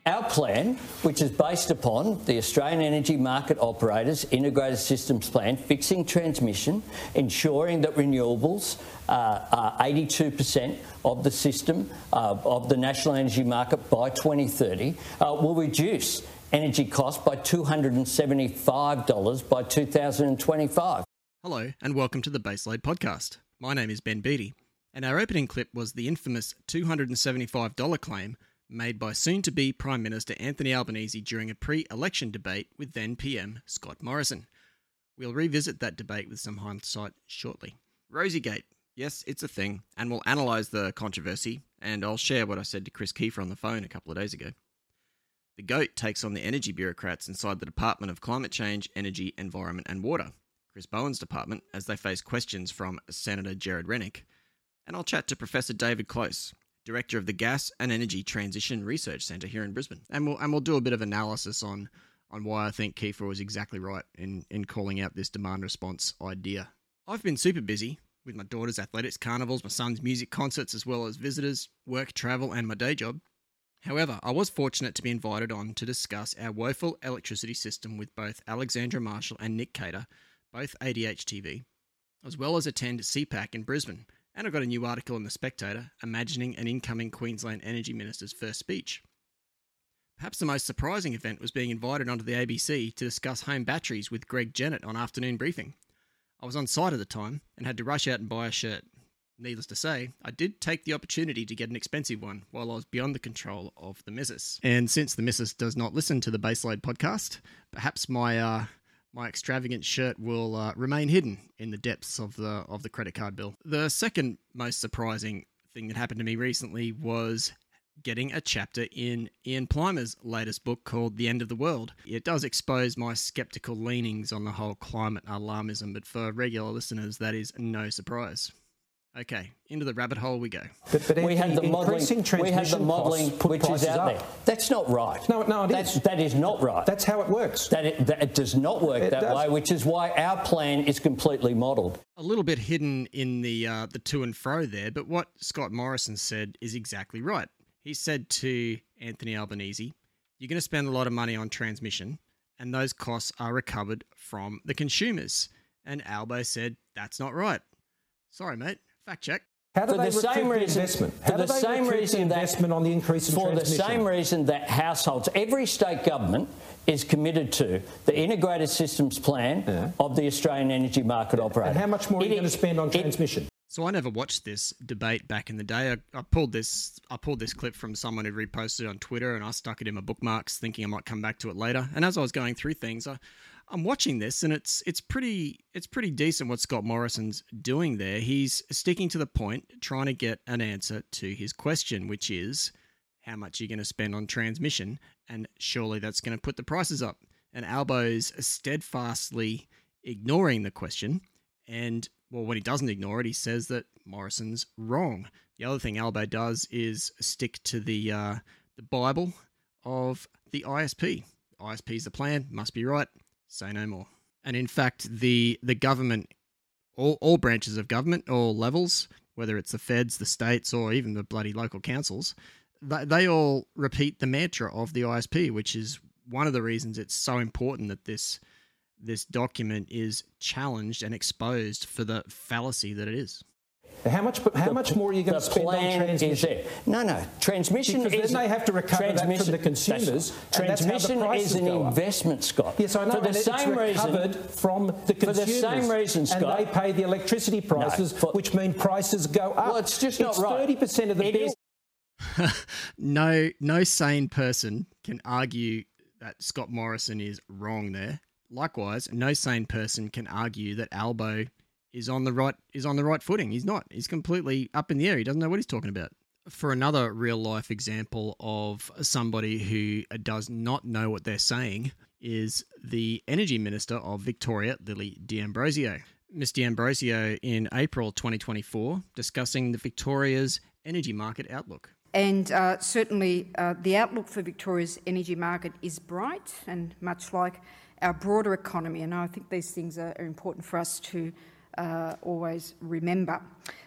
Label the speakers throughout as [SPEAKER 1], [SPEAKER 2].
[SPEAKER 1] Our plan, which is based upon the Australian Energy Market Operators Integrated Systems Plan, fixing transmission, ensuring that renewables are 82% of the system of the national energy market by 2030, will reduce energy costs by $275 by 2025.
[SPEAKER 2] Hello and welcome to the Baseload Podcast. My name is Ben Beattie, and our opening clip was the infamous $275 claim made by soon-to-be Prime Minister Anthony Albanese during a pre-election debate with then-PM Scott Morrison. We'll revisit that debate with some hindsight shortly. Rosiegate, yes, it's a thing, and we'll analyse the controversy, and I'll share what I said to Chris Kiefer on the phone a couple of days ago. The GOAT takes on the energy bureaucrats inside the Department of Climate Change, Energy, Environment and Water, Chris Bowen's department, as they face questions from Senator Gerard Rennick. And I'll chat to Professor David Close, Director of the Gas and Energy Transition Research Centre here in Brisbane. And we'll do a bit of analysis on why I think Kiefer was exactly right in calling out this demand response idea. I've been super busy with my daughter's athletics carnivals, my son's music concerts, as well as visitors, work, travel, and my day job. However, I was fortunate to be invited on to discuss our woeful electricity system with both Alexandra Marshall and Nick Cater, both ADH-TV, as well as attend CPAC in Brisbane. And I got a new article in The Spectator, imagining an incoming Queensland Energy Minister's first speech. Perhaps the most surprising event was being invited onto the ABC to discuss home batteries with Greg Jennett on Afternoon Briefing. I was on site at the time and had to rush out and buy a shirt. Needless to say, I did take the opportunity to get an expensive one while I was beyond the control of the missus. And since the missus does not listen to the Baseload podcast, perhaps my extravagant shirt will remain hidden in the depths of the credit card bill. The second most surprising thing that happened to me recently was getting a chapter in Ian Plimer's latest book called The End of the World. It does expose my sceptical leanings on the whole climate alarmism, but for regular listeners, that is no surprise. Okay, into the rabbit hole we go.
[SPEAKER 3] But
[SPEAKER 1] we had the modelling which is out there. That's not right.
[SPEAKER 3] No, it is.
[SPEAKER 1] That is not right.
[SPEAKER 3] That's how it works.
[SPEAKER 1] It does not work that way, which is why our plan is completely modelled.
[SPEAKER 2] A little bit hidden in the to and fro there, but what Scott Morrison said is exactly right. He said to Anthony Albanese, you're going to spend a lot of money on transmission, and those costs are recovered from the consumers. And Albo said, that's not right. Sorry, mate. Fact check.
[SPEAKER 3] How do they recoup the investment? How do they recoup the investment on the increase in transmission?
[SPEAKER 1] For the same reason that households, every state government is committed to the integrated systems plan of the Australian Energy Market Operator.
[SPEAKER 3] And how much more are you going to spend on transmission?
[SPEAKER 2] So I never watched this debate back in the day. I pulled this clip from someone who reposted it on Twitter, and I stuck it in my bookmarks, thinking I might come back to it later. And as I was going through things, I'm watching this, and it's pretty decent what Scott Morrison's doing there. He's sticking to the point, trying to get an answer to his question, which is how much you're going to spend on transmission, and surely that's going to put the prices up. And Albo's steadfastly ignoring the question, and well, when he doesn't ignore it, he says that Morrison's wrong. The other thing Albo does is stick to the Bible of the ISP. ISP's the plan, must be right. Say no more. And in fact, the government, all branches of government, all levels, whether it's the feds, the states, or even the bloody local councils, they all repeat the mantra of the ISP, which is one of the reasons it's so important that this document is challenged and exposed for the fallacy that it is.
[SPEAKER 3] How much more are you going to spend on transmission?
[SPEAKER 1] No. Transmission
[SPEAKER 3] because
[SPEAKER 1] is...
[SPEAKER 3] then they have to recover that from the consumers.
[SPEAKER 1] Transmission is an investment, Scott.
[SPEAKER 3] Yes, I know.
[SPEAKER 1] For the same reason,
[SPEAKER 3] from the consumers.
[SPEAKER 1] For the same reason, Scott.
[SPEAKER 3] And they pay the electricity prices, which mean prices go up.
[SPEAKER 1] Well, it's just not right.
[SPEAKER 3] 30% of the bill.
[SPEAKER 2] No sane person can argue that Scott Morrison is wrong there. Likewise, no sane person can argue that Albo is on the right footing. He's not. He's completely up in the air. He doesn't know what he's talking about. For another real life example of somebody who does not know what they're saying is the Energy Minister of Victoria, Lily D'Ambrosio. Ms D'Ambrosio in April 2024 discussing the Victoria's energy market outlook.
[SPEAKER 4] And certainly the outlook for Victoria's energy market is bright and much like our broader economy, and I think these things are important for us to always remember.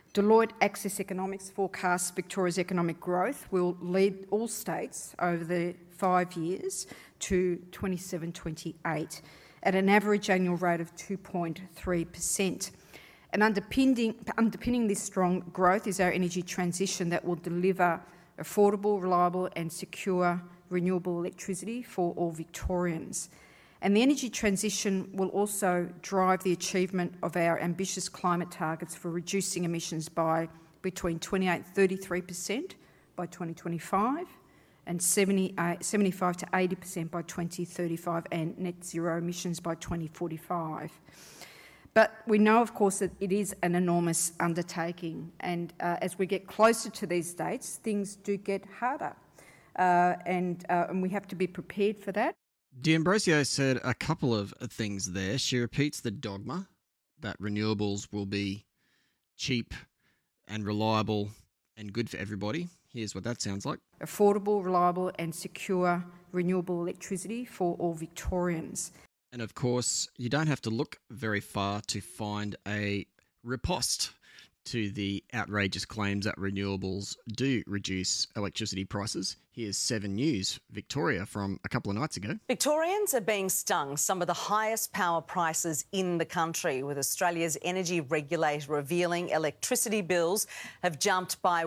[SPEAKER 4] Deloitte Access Economics forecasts Victoria's economic growth will lead all states over the 5 years to 27-28 at an average annual rate of 2.3%. And underpinning this strong growth is our energy transition that will deliver affordable, reliable and secure renewable electricity for all Victorians. And the energy transition will also drive the achievement of our ambitious climate targets for reducing emissions by between 28 and 33% by 2025 and 75 to 80% by 2035 and net zero emissions by 2045. But we know, of course, that it is an enormous undertaking, and as we get closer to these dates, things do get harder, and we have to be prepared for that.
[SPEAKER 2] D'Ambrosio said a couple of things there. She repeats the dogma that renewables will be cheap and reliable and good for everybody. Here's what that sounds like.
[SPEAKER 4] Affordable, reliable and secure renewable electricity for all Victorians.
[SPEAKER 2] And of course, you don't have to look very far to find a riposte to the outrageous claims that renewables do reduce electricity prices. Here's 7 News Victoria from a couple of nights ago.
[SPEAKER 5] Victorians are being stung some of the highest power prices in the country, with Australia's energy regulator revealing electricity bills have jumped by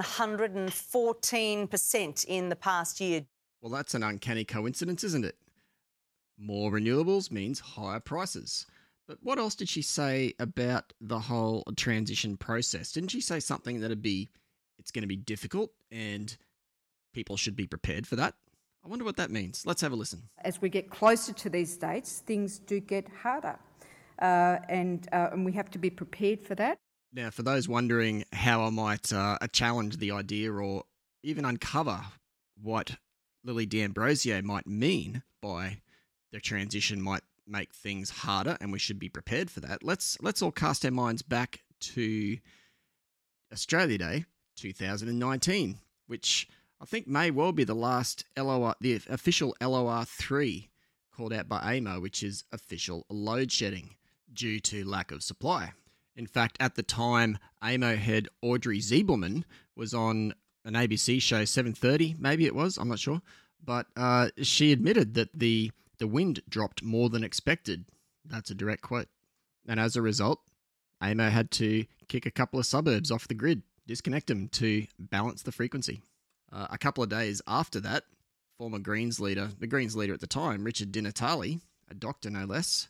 [SPEAKER 5] 114% in the past year.
[SPEAKER 2] Well, that's an uncanny coincidence, isn't it? More renewables means higher prices. But what else did she say about the whole transition process? Didn't she say something that it's going to be difficult and people should be prepared for that? I wonder what that means. Let's have a listen.
[SPEAKER 4] As we get closer to these dates, things do get harder, and we have to be prepared for that.
[SPEAKER 2] Now, for those wondering how I might challenge the idea or even uncover what Lily D'Ambrosio might mean by the transition might make things harder and we should be prepared for that, let's all cast our minds back to Australia Day 2019, which I think may well be the last LOR, the official LOR 3 called out by AEMO, which is official load shedding due to lack of supply. In fact, at the time, AEMO head Audrey Zibelman was on an ABC show, 7:30, maybe it was, I'm not sure, but she admitted that the wind dropped more than expected. That's a direct quote. And as a result, AEMO had to kick a couple of suburbs off the grid, disconnect them to balance the frequency. A couple of days after that, former Greens leader, the Greens leader at the time, Richard Di Natale, a doctor no less,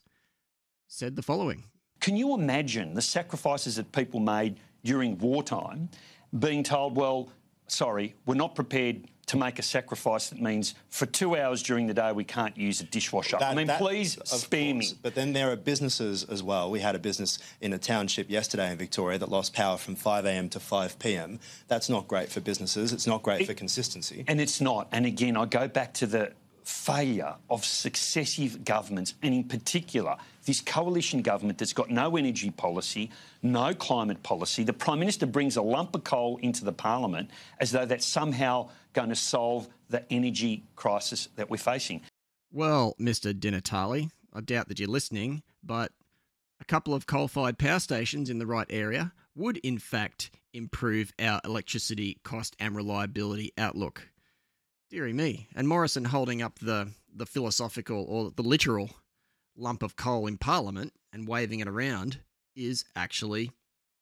[SPEAKER 2] said the following.
[SPEAKER 6] Can you imagine the sacrifices that people made during wartime being told, well, sorry, we're not prepared to make a sacrifice that means for 2 hours during the day we can't use a dishwasher. Please spare me.
[SPEAKER 7] But then there are businesses as well. We had a business in a township yesterday in Victoria that lost power from 5 a.m. to 5 p.m. That's not great for businesses. It's not great for consistency.
[SPEAKER 6] And it's not. And again, I go back to the failure of successive governments, and in particular this coalition government that's got no energy policy, no climate policy. The Prime Minister brings a lump of coal into the Parliament as though that's somehow going to solve the energy crisis that we're facing.
[SPEAKER 2] Well, Mr. Di Natale, I doubt that you're listening, but a couple of coal-fired power stations in the right area would in fact improve our electricity cost and reliability outlook. Dearie me. And Morrison holding up the philosophical or the literal lump of coal in Parliament and waving it around is actually,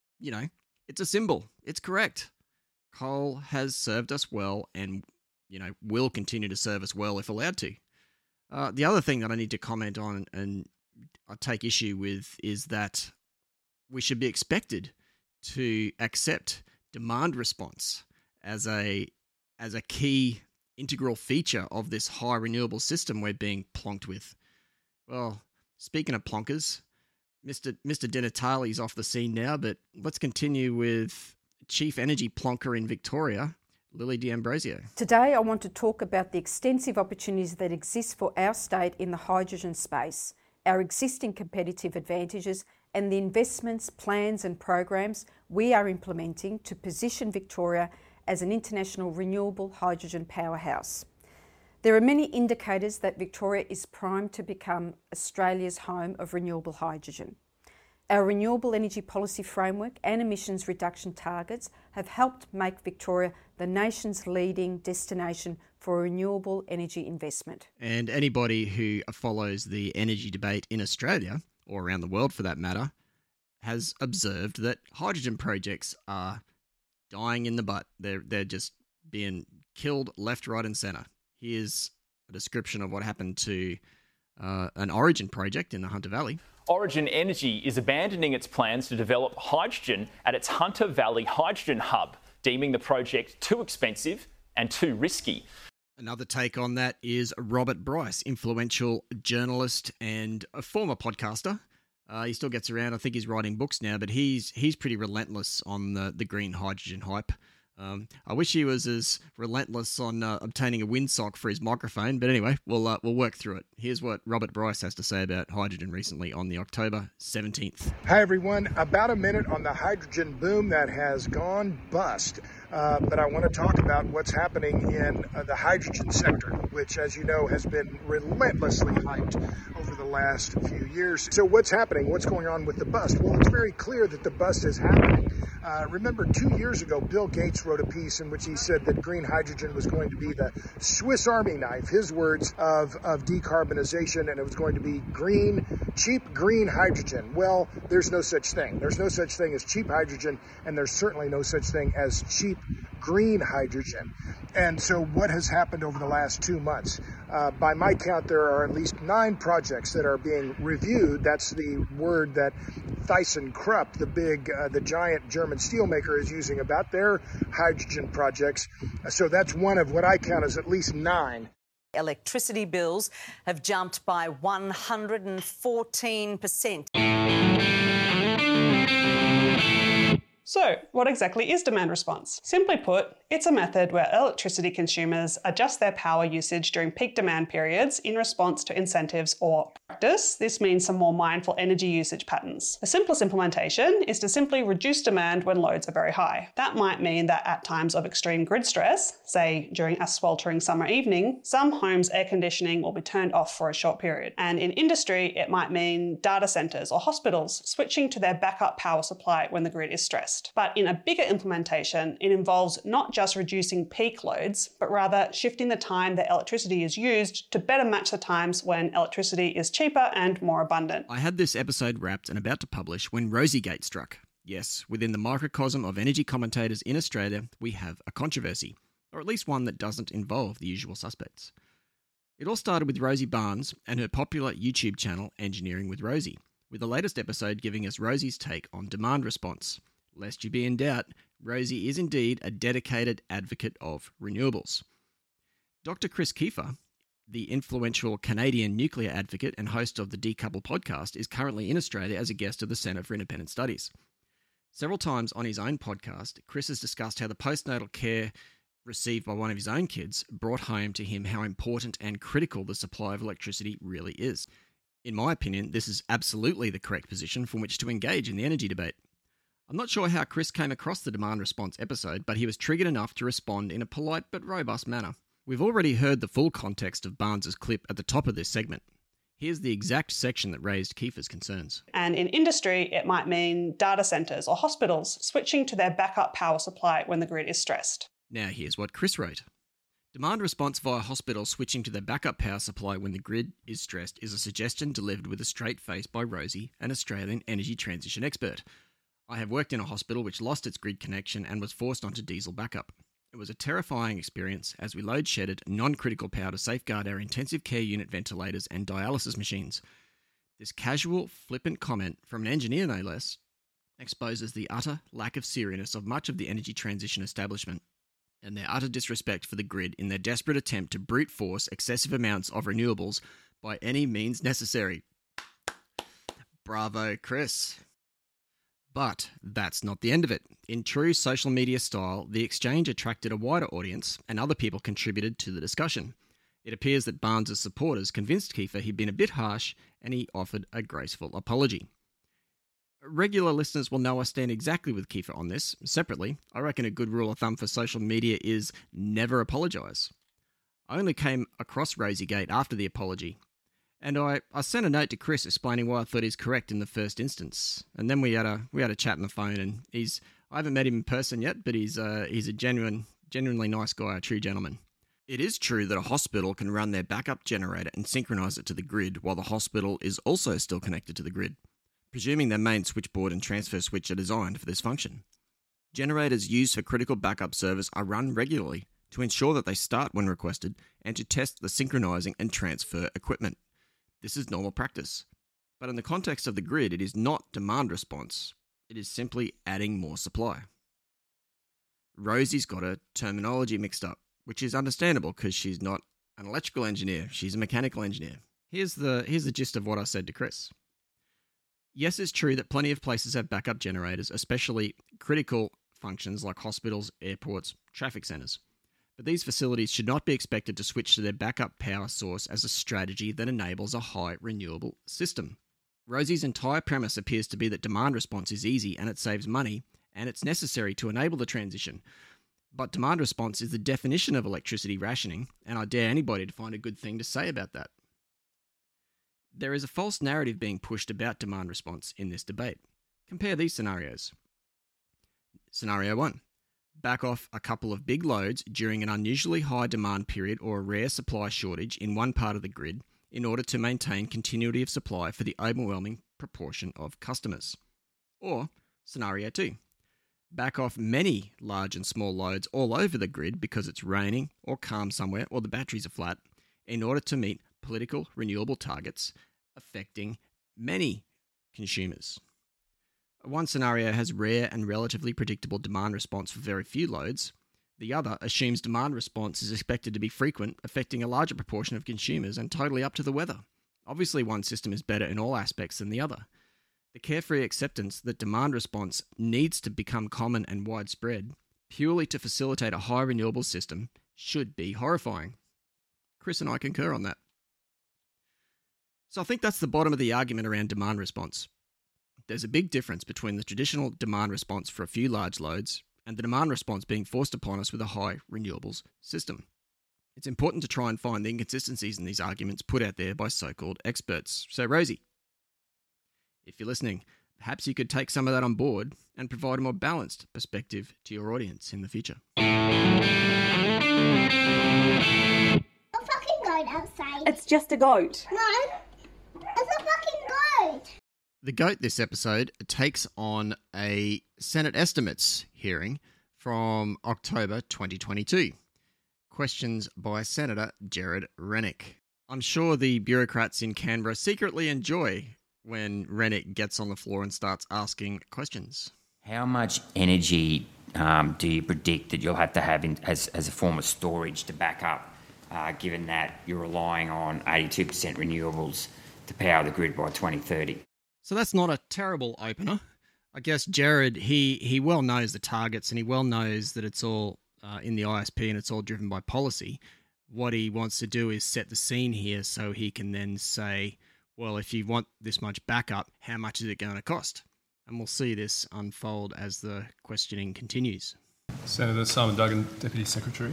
[SPEAKER 2] it's a symbol. It's correct. Coal has served us well and, will continue to serve us well if allowed to. The other thing that I need to comment on and I take issue with is that we should be expected to accept demand response as a key integral feature of this high renewable system we're being plonked with. Well, speaking of plonkers, Mr. Di Natale's off the scene now, but let's continue with Chief Energy Plonker in Victoria, Lily D'Ambrosio.
[SPEAKER 8] Today I want to talk about the extensive opportunities that exist for our state in the hydrogen space, our existing competitive advantages and the investments, plans and programs we are implementing to position Victoria as an international renewable hydrogen powerhouse. There are many indicators that Victoria is primed to become Australia's home of renewable hydrogen. Our renewable energy policy framework and emissions reduction targets have helped make Victoria the nation's leading destination for renewable energy investment.
[SPEAKER 2] And anybody who follows the energy debate in Australia, or around the world for that matter, has observed that hydrogen projects are dying in the butt. They're just being killed left, right and centre. Here's a description of what happened to an Origin project in the Hunter Valley.
[SPEAKER 9] Origin Energy is abandoning its plans to develop hydrogen at its Hunter Valley Hydrogen Hub, deeming the project too expensive and too risky.
[SPEAKER 2] Another take on that is Robert Bryce, influential journalist and a former podcaster. He still gets around. I think he's writing books now, but he's pretty relentless on the green hydrogen hype. I wish he was as relentless on obtaining a windsock for his microphone, but anyway, we'll work through it. Here's what Robert Bryce has to say about hydrogen recently on the October 17th.
[SPEAKER 10] Hi everyone, about a minute on the hydrogen boom that has gone bust. But I want to talk about what's happening in the hydrogen sector, which, as you know, has been relentlessly hyped over the last few years. So what's happening? What's going on with the bust? Well, it's very clear that the bust is happening. Remember, 2 years ago, Bill Gates wrote a piece in which he said that green hydrogen was going to be the Swiss Army knife, his words, of decarbonization, and it was going to be green, cheap green hydrogen. Well, there's no such thing. There's no such thing as cheap hydrogen, and there's certainly no such thing as cheap green hydrogen. And so what has happened over the last 2 months? By my count, there are at least 9 projects that are being reviewed. That's the word that ThyssenKrupp, the giant German steelmaker, is using about their hydrogen projects. So that's one of what I count as at least 9.
[SPEAKER 5] Electricity bills have jumped by 114%.
[SPEAKER 11] So, what exactly is demand response? Simply put, it's a method where electricity consumers adjust their power usage during peak demand periods in response to incentives or practice. This means some more mindful energy usage patterns. The simplest implementation is to simply reduce demand when loads are very high. That might mean that at times of extreme grid stress, say during a sweltering summer evening, some homes' air conditioning will be turned off for a short period. And in industry, it might mean data centres or hospitals switching to their backup power supply when the grid is stressed. But in a bigger implementation, it involves not just reducing peak loads, but rather shifting the time that electricity is used to better match the times when electricity is cheaper and more abundant.
[SPEAKER 2] I had this episode wrapped and about to publish when Rosiegate struck. Yes, within the microcosm of energy commentators in Australia, we have a controversy, or at least one that doesn't involve the usual suspects. It all started with Rosie Barnes and her popular YouTube channel, Engineering with Rosie, with the latest episode giving us Rosie's take on demand response. Lest you be in doubt, Rosie is indeed a dedicated advocate of renewables. Dr. Chris Kiefer, the influential Canadian nuclear advocate and host of the Decouple podcast, is currently in Australia as a guest of the Centre for Independent Studies. Several times on his own podcast, Chris has discussed how the postnatal care received by one of his own kids brought home to him how important and critical the supply of electricity really is. In my opinion, this is absolutely the correct position from which to engage in the energy debate. I'm not sure how Chris came across the demand response episode, but he was triggered enough to respond in a polite but robust manner. We've already heard the full context of Barnes's clip at the top of this segment. Here's the exact section that raised Kiefer's concerns.
[SPEAKER 11] And in industry, it might mean data centres or hospitals switching to their backup power supply when the grid is stressed.
[SPEAKER 2] Now here's what Chris wrote. Demand response via hospitals switching to their backup power supply when the grid is stressed is a suggestion delivered with a straight face by Rosie, an Australian energy transition expert. I have worked in a hospital which lost its grid connection and was forced onto diesel backup. It was a terrifying experience as we load shedded non-critical power to safeguard our intensive care unit ventilators and dialysis machines. This casual, flippant comment from an engineer no less exposes the utter lack of seriousness of much of the energy transition establishment and their utter disrespect for the grid in their desperate attempt to brute force excessive amounts of renewables by any means necessary. Bravo, Chris. But that's not the end of it. In true social media style, the exchange attracted a wider audience and other people contributed to the discussion. It appears that Barnes' supporters convinced Kiefer he'd been a bit harsh and he offered a graceful apology. Regular listeners will know I stand exactly with Kiefer on this. Separately, I reckon a good rule of thumb for social media is never apologise. I only came across Rosiegate after the apology, And I sent a note to Chris explaining why I thought he's correct in the first instance. And then we had a chat on the phone, and I haven't met him in person yet, but he's a genuinely nice guy, a true gentleman. It is true that a hospital can run their backup generator and synchronise it to the grid while the hospital is also still connected to the grid, presuming their main switchboard and transfer switch are designed for this function. Generators used for critical backup service are run regularly to ensure that they start when requested and to test the synchronising and transfer equipment. This is normal practice. But in the context of the grid, it is not demand response. It is simply adding more supply. Rosie's got her terminology mixed up, which is understandable because she's not an electrical engineer, she's a mechanical engineer. Here's the gist of what I said to Chris. Yes, it's true that plenty of places have backup generators, especially critical functions like hospitals, airports, traffic centres. But these facilities should not be expected to switch to their backup power source as a strategy that enables a high renewable system. Rosie's entire premise appears to be that demand response is easy and it saves money, and it's necessary to enable the transition. But demand response is the definition of electricity rationing, and I dare anybody to find a good thing to say about that. There is a false narrative being pushed about demand response in this debate. Compare these scenarios. Scenario 1. Back off a couple of big loads during an unusually high demand period or a rare supply shortage in one part of the grid in order to maintain continuity of supply for the overwhelming proportion of customers. Or Scenario 2. Back off many large and small loads all over the grid because it's raining or calm somewhere or the batteries are flat in order to meet political renewable targets affecting many consumers. One scenario has rare and relatively predictable demand response for very few loads. The other assumes demand response is expected to be frequent, affecting a larger proportion of consumers and totally up to the weather. Obviously, one system is better in all aspects than the other. The carefree acceptance that demand response needs to become common and widespread, purely to facilitate a high renewable system, should be horrifying. Chris and I concur on that. So I think that's the bottom of the argument around demand response. There's a big difference between the traditional demand response for a few large loads and the demand response being forced upon us with a high renewables system. It's important to try and find the inconsistencies in these arguments put out there by so-called experts. So Rosie, if you're listening, perhaps you could take some of that on board and provide a more balanced perspective to your audience in the future.
[SPEAKER 12] A fucking goat outside.
[SPEAKER 13] It's just a goat.
[SPEAKER 12] No, it's a fucking goat.
[SPEAKER 2] The GOAT this episode takes on a Senate estimates hearing from October 2022. Questions by Senator Gerard Rennick. I'm sure the bureaucrats in Canberra secretly enjoy when Rennick gets on the floor and starts asking questions.
[SPEAKER 14] How much energy do you predict that you'll have to have as a form of storage to back up, given that you're relying on 82% renewables to power the grid by 2030?
[SPEAKER 2] So that's not a terrible opener. I guess Gerard, he well knows the targets and he well knows that it's all in the ISP and it's all driven by policy. What he wants to do is set the scene here so he can then say, well, if you want this much backup, how much is it going to cost? And we'll see this unfold as the questioning continues.
[SPEAKER 15] Senator Simon Duggan, Deputy Secretary.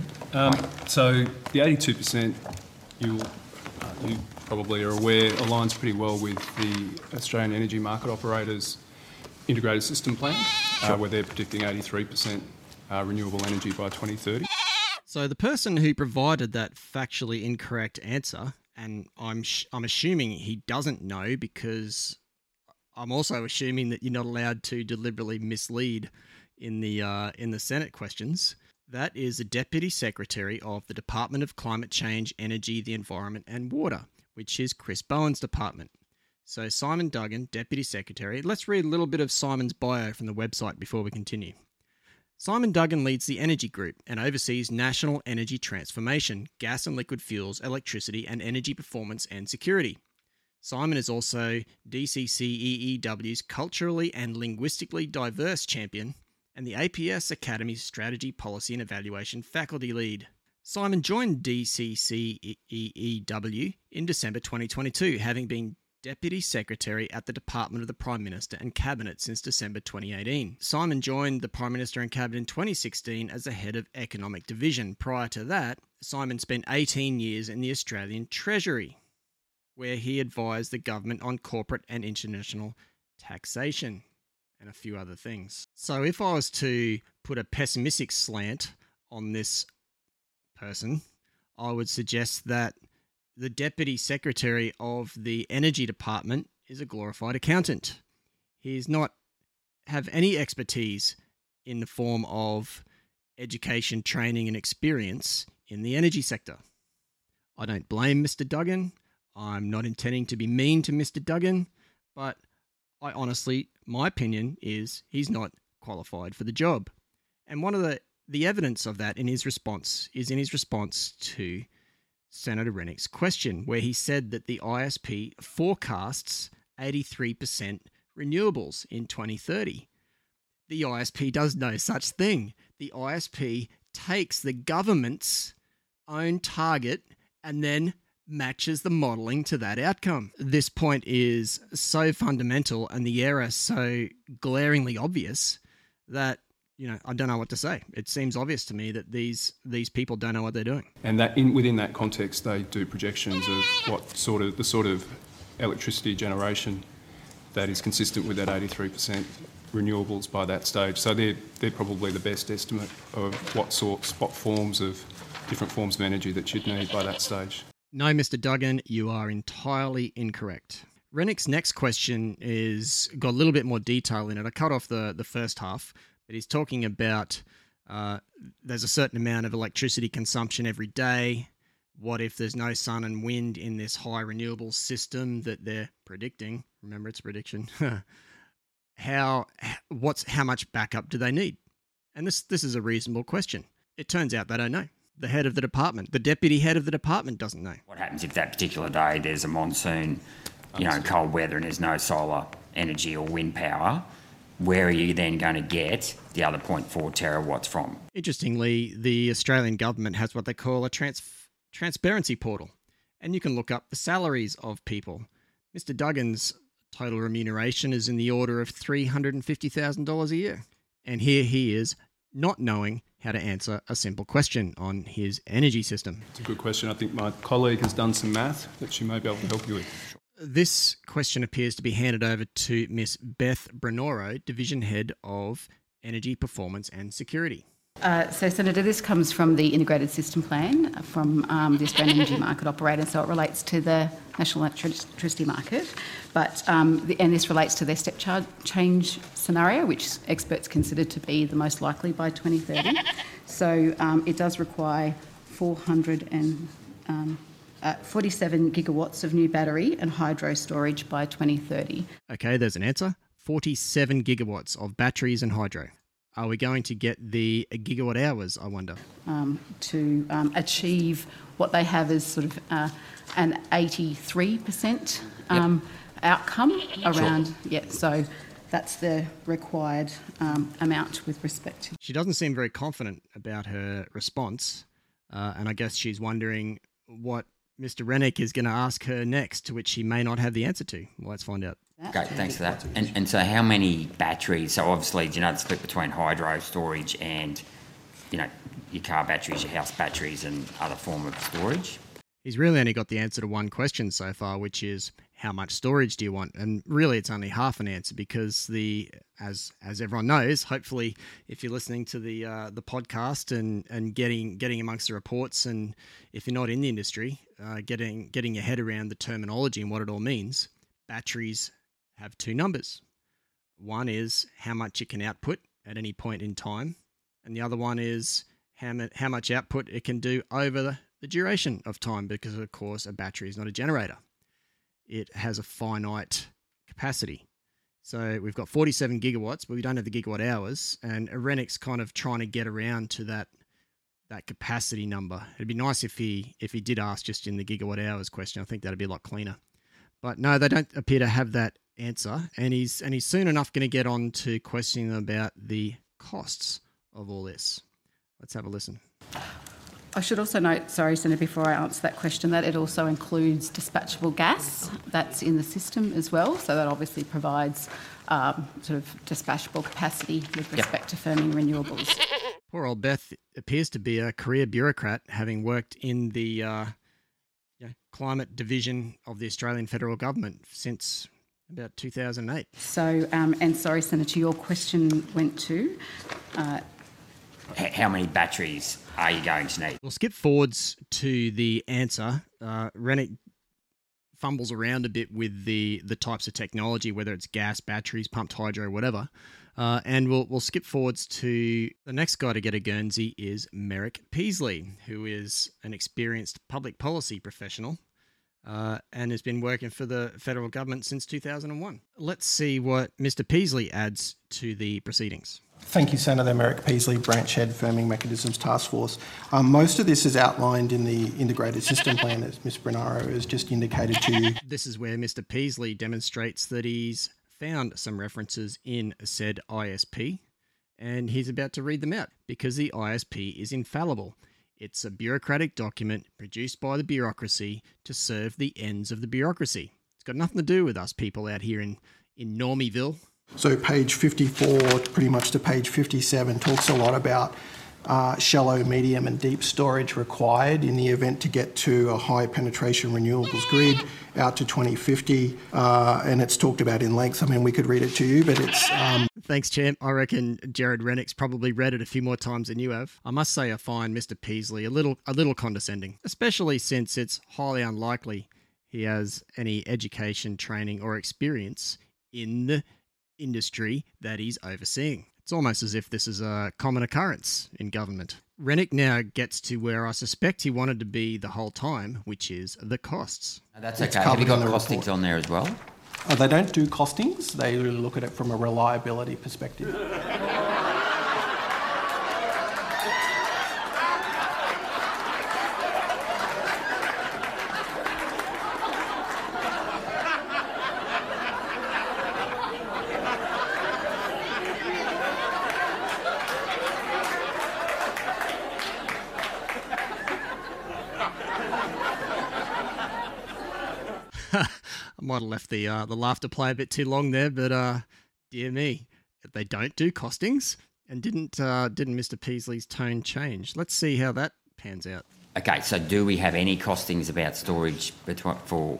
[SPEAKER 15] So the 82%, you probably are aware, aligns pretty well with the Australian Energy Market Operators Integrated System Plan, where they're predicting 83% renewable energy by 2030.
[SPEAKER 2] So the person who provided that factually incorrect answer, and I'm assuming he doesn't know because I'm also assuming that you're not allowed to deliberately mislead in the Senate questions. That is the Deputy Secretary of the Department of Climate Change, Energy, the Environment and Water, which is Chris Bowen's department. So Simon Duggan, Deputy Secretary. Let's read a little bit of Simon's bio from the website before we continue. Simon Duggan leads the Energy Group and oversees national energy transformation, gas and liquid fuels, electricity and energy performance and security. Simon is also DCCEEW's culturally and linguistically diverse champion and the APS Academy's Strategy, Policy and Evaluation faculty lead. Simon joined DCCEEW in December 2022, having been Deputy Secretary at the Department of the Prime Minister and Cabinet since December 2018. Simon joined the Prime Minister and Cabinet in 2016 as the head of Economic Division. Prior to that, Simon spent 18 years in the Australian Treasury. where he advised the government on corporate and international taxation and a few other things. So if I was to put a pessimistic slant on this person, I would suggest that the Deputy Secretary of the Energy Department is a glorified accountant. He does not have any expertise in the form of education, training and experience in the energy sector. I don't blame Mr. Duggan. I'm not intending to be mean to Mr. Duggan, but I honestly, my opinion is he's not qualified for the job. And one of the evidence of that in his response to Senator Rennick's question, where he said that the ISP forecasts 83% renewables in 2030. The ISP does no such thing. The ISP takes the government's own target and then matches the modelling to that outcome. This point is so fundamental and the error so glaringly obvious that, I don't know what to say. It seems obvious to me that these people don't know what they're doing.
[SPEAKER 15] And that within that context, they do projections of the sort of electricity generation that is consistent with that 83% renewables by that stage. So they're probably the best estimate of what different forms of energy that you'd need by that stage.
[SPEAKER 2] No, Mr. Duggan, you are entirely incorrect. Rennick's next question got a little bit more detail in it. I cut off the first half, but he's talking about there's a certain amount of electricity consumption every day. What if there's no sun and wind in this high renewable system that they're predicting? Remember, it's a prediction. How much backup do they need? And this is a reasonable question. It turns out they don't know. The head of the department, the deputy head of the department doesn't know.
[SPEAKER 14] What happens if that particular day there's a monsoon, cold weather and there's no solar energy or wind power? Where are you then going to get the other 0.4 terawatts from?
[SPEAKER 2] Interestingly, the Australian government has what they call a transparency portal, and you can look up the salaries of people. Mr. Duggan's total remuneration is in the order of $350,000 a year, and here he is not knowing how to answer a simple question on his energy system.
[SPEAKER 15] It's a good question. I think my colleague has done some math that she may be able to help you with.
[SPEAKER 2] This question appears to be handed over to Miss Beth Brenoro, Division Head of Energy Performance and Security.
[SPEAKER 13] So, Senator, this comes from the Integrated System Plan from the Australian Energy Market Operator, so it relates to the National Electricity Market. And this relates to their step change scenario, which experts consider to be the most likely by 2030. So it does require 47 gigawatts of new battery and hydro storage by 2030.
[SPEAKER 2] Okay, there's an answer. 47 gigawatts of batteries and hydro. Are we going to get the gigawatt hours, I wonder?
[SPEAKER 13] To achieve what they have as sort of an 83% outcome around. Sure. Yeah, so that's the required amount with respect to.
[SPEAKER 2] She doesn't seem very confident about her response, and I guess she's wondering what Mr. Rennick is going to ask her next, to which she may not have the answer to. Well, let's find out.
[SPEAKER 14] Great, thanks for that. And so how many batteries? So obviously, the split between hydro storage and, your car batteries, your house batteries and other form of storage?
[SPEAKER 2] He's really only got the answer to one question so far, which is how much storage do you want? And really it's only half an answer because as everyone knows, hopefully if you're listening to the podcast and getting amongst the reports, and if you're not in the industry, getting your head around the terminology and what it all means, batteries have two numbers. One is how much it can output at any point in time, and the other one is how much output it can do over the duration of time, because of course a battery is not a generator. It has a finite capacity. So we've got 47 gigawatts, but we don't have the gigawatt hours, and Rennick's kind of trying to get around to that capacity number. It'd be nice if he did ask just in the gigawatt hours question. I think that'd be a lot cleaner. But no, they don't appear to have that answer, and he's soon enough going to get on to questioning them about the costs of all this. Let's have a listen.
[SPEAKER 13] I should also note, sorry, Senator, before I answer that question, that it also includes dispatchable gas that's in the system as well. So that obviously provides sort of dispatchable capacity with respect to firming renewables.
[SPEAKER 2] Poor old Beth appears to be a career bureaucrat, having worked in the climate division of the Australian federal government since about 2008.
[SPEAKER 13] So, and sorry, Senator, your question went to...
[SPEAKER 14] How many batteries are you going to need?
[SPEAKER 2] We'll skip forwards to the answer. Rennick fumbles around a bit with the types of technology, whether it's gas, batteries, pumped hydro, whatever. And we'll skip forwards to the next guy to get a Guernsey is Merrick Peasley, who is an experienced public policy professional and has been working for the federal government since 2001. Let's see what Mr. Peasley adds to the proceedings.
[SPEAKER 16] Thank you, Senator. Merrick Peasley, Branch Head, Firming Mechanisms Task Force. Most of this is outlined in the Integrated System Plan, as Ms Bernaro has just indicated to you.
[SPEAKER 2] This is where Mr. Peasley demonstrates that he's found some references in said ISP, and he's about to read them out because the ISP is infallible. It's a bureaucratic document produced by the bureaucracy to serve the ends of the bureaucracy. It's got nothing to do with us people out here in Normieville.
[SPEAKER 16] So page 54, pretty much to page 57, talks a lot about shallow, medium and deep storage required in the event to get to a high penetration renewables grid out to 2050. And it's talked about in length. I mean, we could read it to you, but it's...
[SPEAKER 2] Thanks, Champ. I reckon Jared Rennick's probably read it a few more times than you have. I must say I find Mr. Peasley a little condescending, especially since it's highly unlikely he has any education, training or experience in the industry that he's overseeing. It's almost as if this is a common occurrence in government. Rennick now gets to where I suspect he wanted to be the whole time, which is the costs.
[SPEAKER 14] That's okay. Have you got costings on there as well?
[SPEAKER 16] They don't do costings. They really look at it from a reliability perspective.
[SPEAKER 2] I might have left the laughter play a bit too long there, but dear me, they don't do costings, and didn't Mr. Peasley's tone change? Let's see how that pans out.
[SPEAKER 14] Okay, so do we have any costings about storage for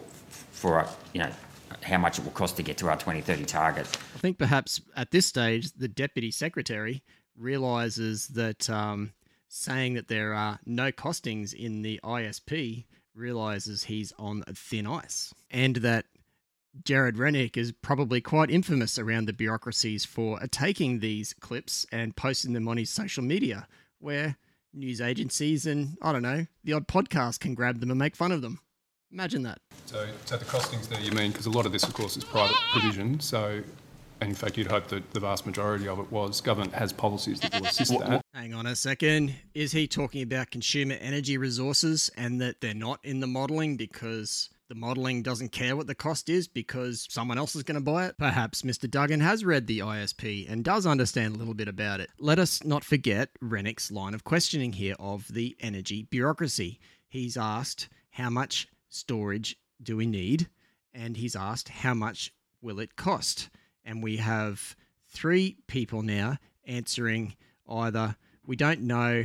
[SPEAKER 14] how much it will cost to get to our 2030 target?
[SPEAKER 2] I think perhaps at this stage the Deputy Secretary realises that saying that there are no costings in the ISP realises he's on thin ice, and that Jared Rennick is probably quite infamous around the bureaucracies for taking these clips and posting them on his social media, where news agencies and, I don't know, the odd podcast can grab them and make fun of them. Imagine that.
[SPEAKER 15] So the costings there you mean, because a lot of this, of course, is private provision, so... And in fact, you'd hope that the vast majority of it was. Government has policies that will assist that.
[SPEAKER 2] Hang on a second. Is he talking about consumer energy resources and that they're not in the modelling because the modelling doesn't care what the cost is because someone else is going to buy it? Perhaps Mr. Duggan has read the ISP and does understand a little bit about it. Let us not forget Rennick's line of questioning here of the energy bureaucracy. He's asked how much storage do we need, and he's asked how much will it cost. And we have three people now answering either we don't know,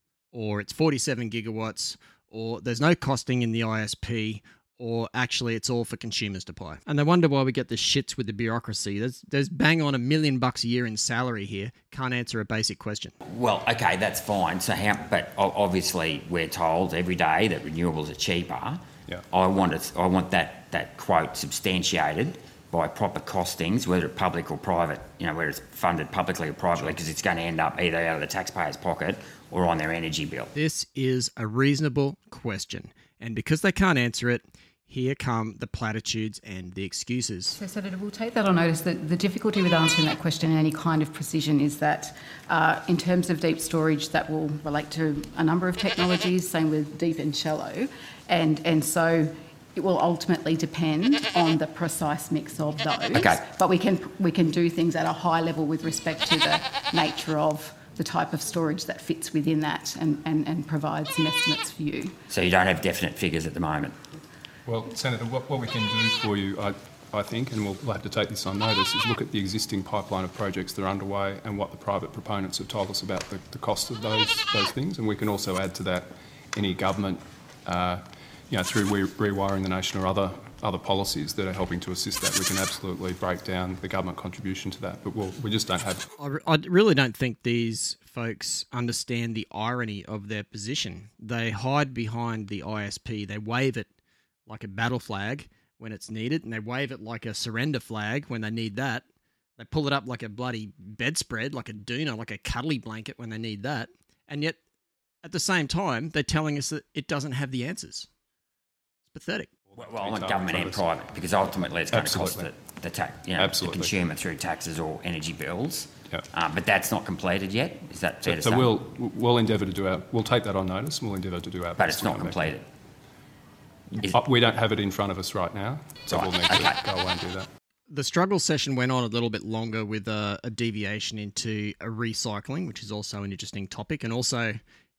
[SPEAKER 2] or it's 47 gigawatts, or there's no costing in the ISP, or actually it's all for consumers to buy. And they wonder why we get the shits with the bureaucracy. There's bang on $1 million a year in salary here. Can't answer a basic question.
[SPEAKER 14] Well, okay, that's fine. But obviously we're told every day that renewables are cheaper.
[SPEAKER 15] Yeah.
[SPEAKER 14] I want that quote substantiated by proper costings, whether it's public or private, whether it's funded publicly or privately, because it's going to end up either out of the taxpayer's pocket or on their energy bill.
[SPEAKER 2] This is a reasonable question, and because they can't answer it, here come the platitudes and the excuses.
[SPEAKER 13] So, Senator, we'll take that on notice. That the difficulty with answering that question in any kind of precision is that in terms of deep storage, that will relate to a number of technologies, same with deep and shallow, and so it will ultimately depend on the precise mix of those.
[SPEAKER 14] Okay.
[SPEAKER 13] But we can do things at a high level with respect to the nature of the type of storage that fits within that and provide some estimates for you.
[SPEAKER 14] So you don't have definite figures at the moment?
[SPEAKER 15] Well, Senator, what we can do for you, I think, and we'll have to take this on notice, is look at the existing pipeline of projects that are underway and what the private proponents have told us about the cost of those things, and we can also add to that any government through Rewiring the Nation or other policies that are helping to assist that, we can absolutely break down the government contribution to that. But we just don't have...
[SPEAKER 2] I really don't think these folks understand the irony of their position. They hide behind the ISP. They wave it like a battle flag when it's needed, and they wave it like a surrender flag when they need that. They pull it up like a bloody bedspread, like a doona, like a cuddly blanket when they need that. And yet, at the same time, they're telling us that it doesn't have the answers. It's pathetic.
[SPEAKER 14] Well, on government and private, because ultimately it's going to cost the consumer through taxes or energy bills.
[SPEAKER 15] Yep.
[SPEAKER 14] But that's not completed yet. Is that fair to say?
[SPEAKER 15] So we'll endeavour to do we'll take that on notice and we'll endeavour to do our best.
[SPEAKER 14] But it's not completed.
[SPEAKER 15] We don't have it in front of us right now, so we'll need to go away and do that.
[SPEAKER 2] The struggle session went on a little bit longer with a deviation into recycling, which is also an interesting topic, and also,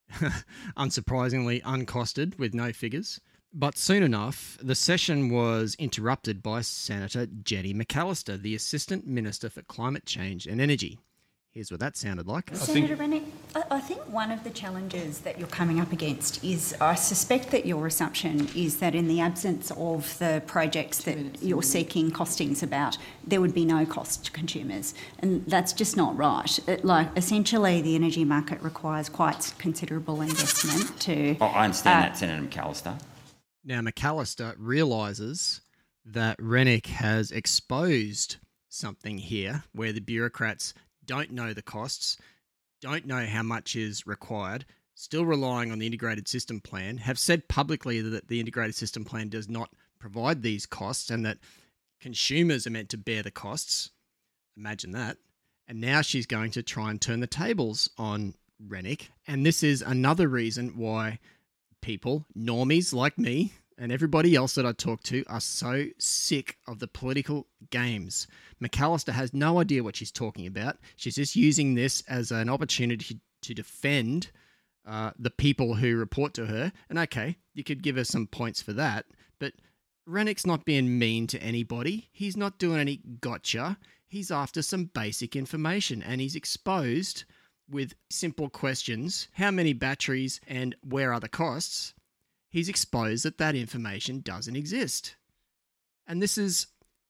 [SPEAKER 2] unsurprisingly, uncosted with no figures. But soon enough, the session was interrupted by Senator Jenny McAllister, the Assistant Minister for Climate Change and Energy. Here's what that sounded like.
[SPEAKER 17] Senator Rennick, I think one of the challenges that you're coming up against is, I suspect that your assumption is that in the absence of the projects that you're seeking costings about, there would be no cost to consumers. And that's just not right. Essentially, the energy market requires quite considerable investment to...
[SPEAKER 14] I understand that, Senator McAllister.
[SPEAKER 2] Now, McAllister realises that Rennick has exposed something here where the bureaucrats don't know the costs, don't know how much is required, still relying on the integrated system plan, have said publicly that the integrated system plan does not provide these costs and that consumers are meant to bear the costs. Imagine that. And now she's going to try and turn the tables on Rennick. And this is another reason why people, normies like me, and everybody else that I talk to are so sick of the political games. McAllister has no idea what she's talking about. She's just using this as an opportunity to defend the people who report to her. And okay, you could give her some points for that, but Rennick's not being mean to anybody. He's not doing any gotcha. He's after some basic information, and he's exposed with simple questions. How many batteries and where are the costs? He's exposed that information doesn't exist. And this is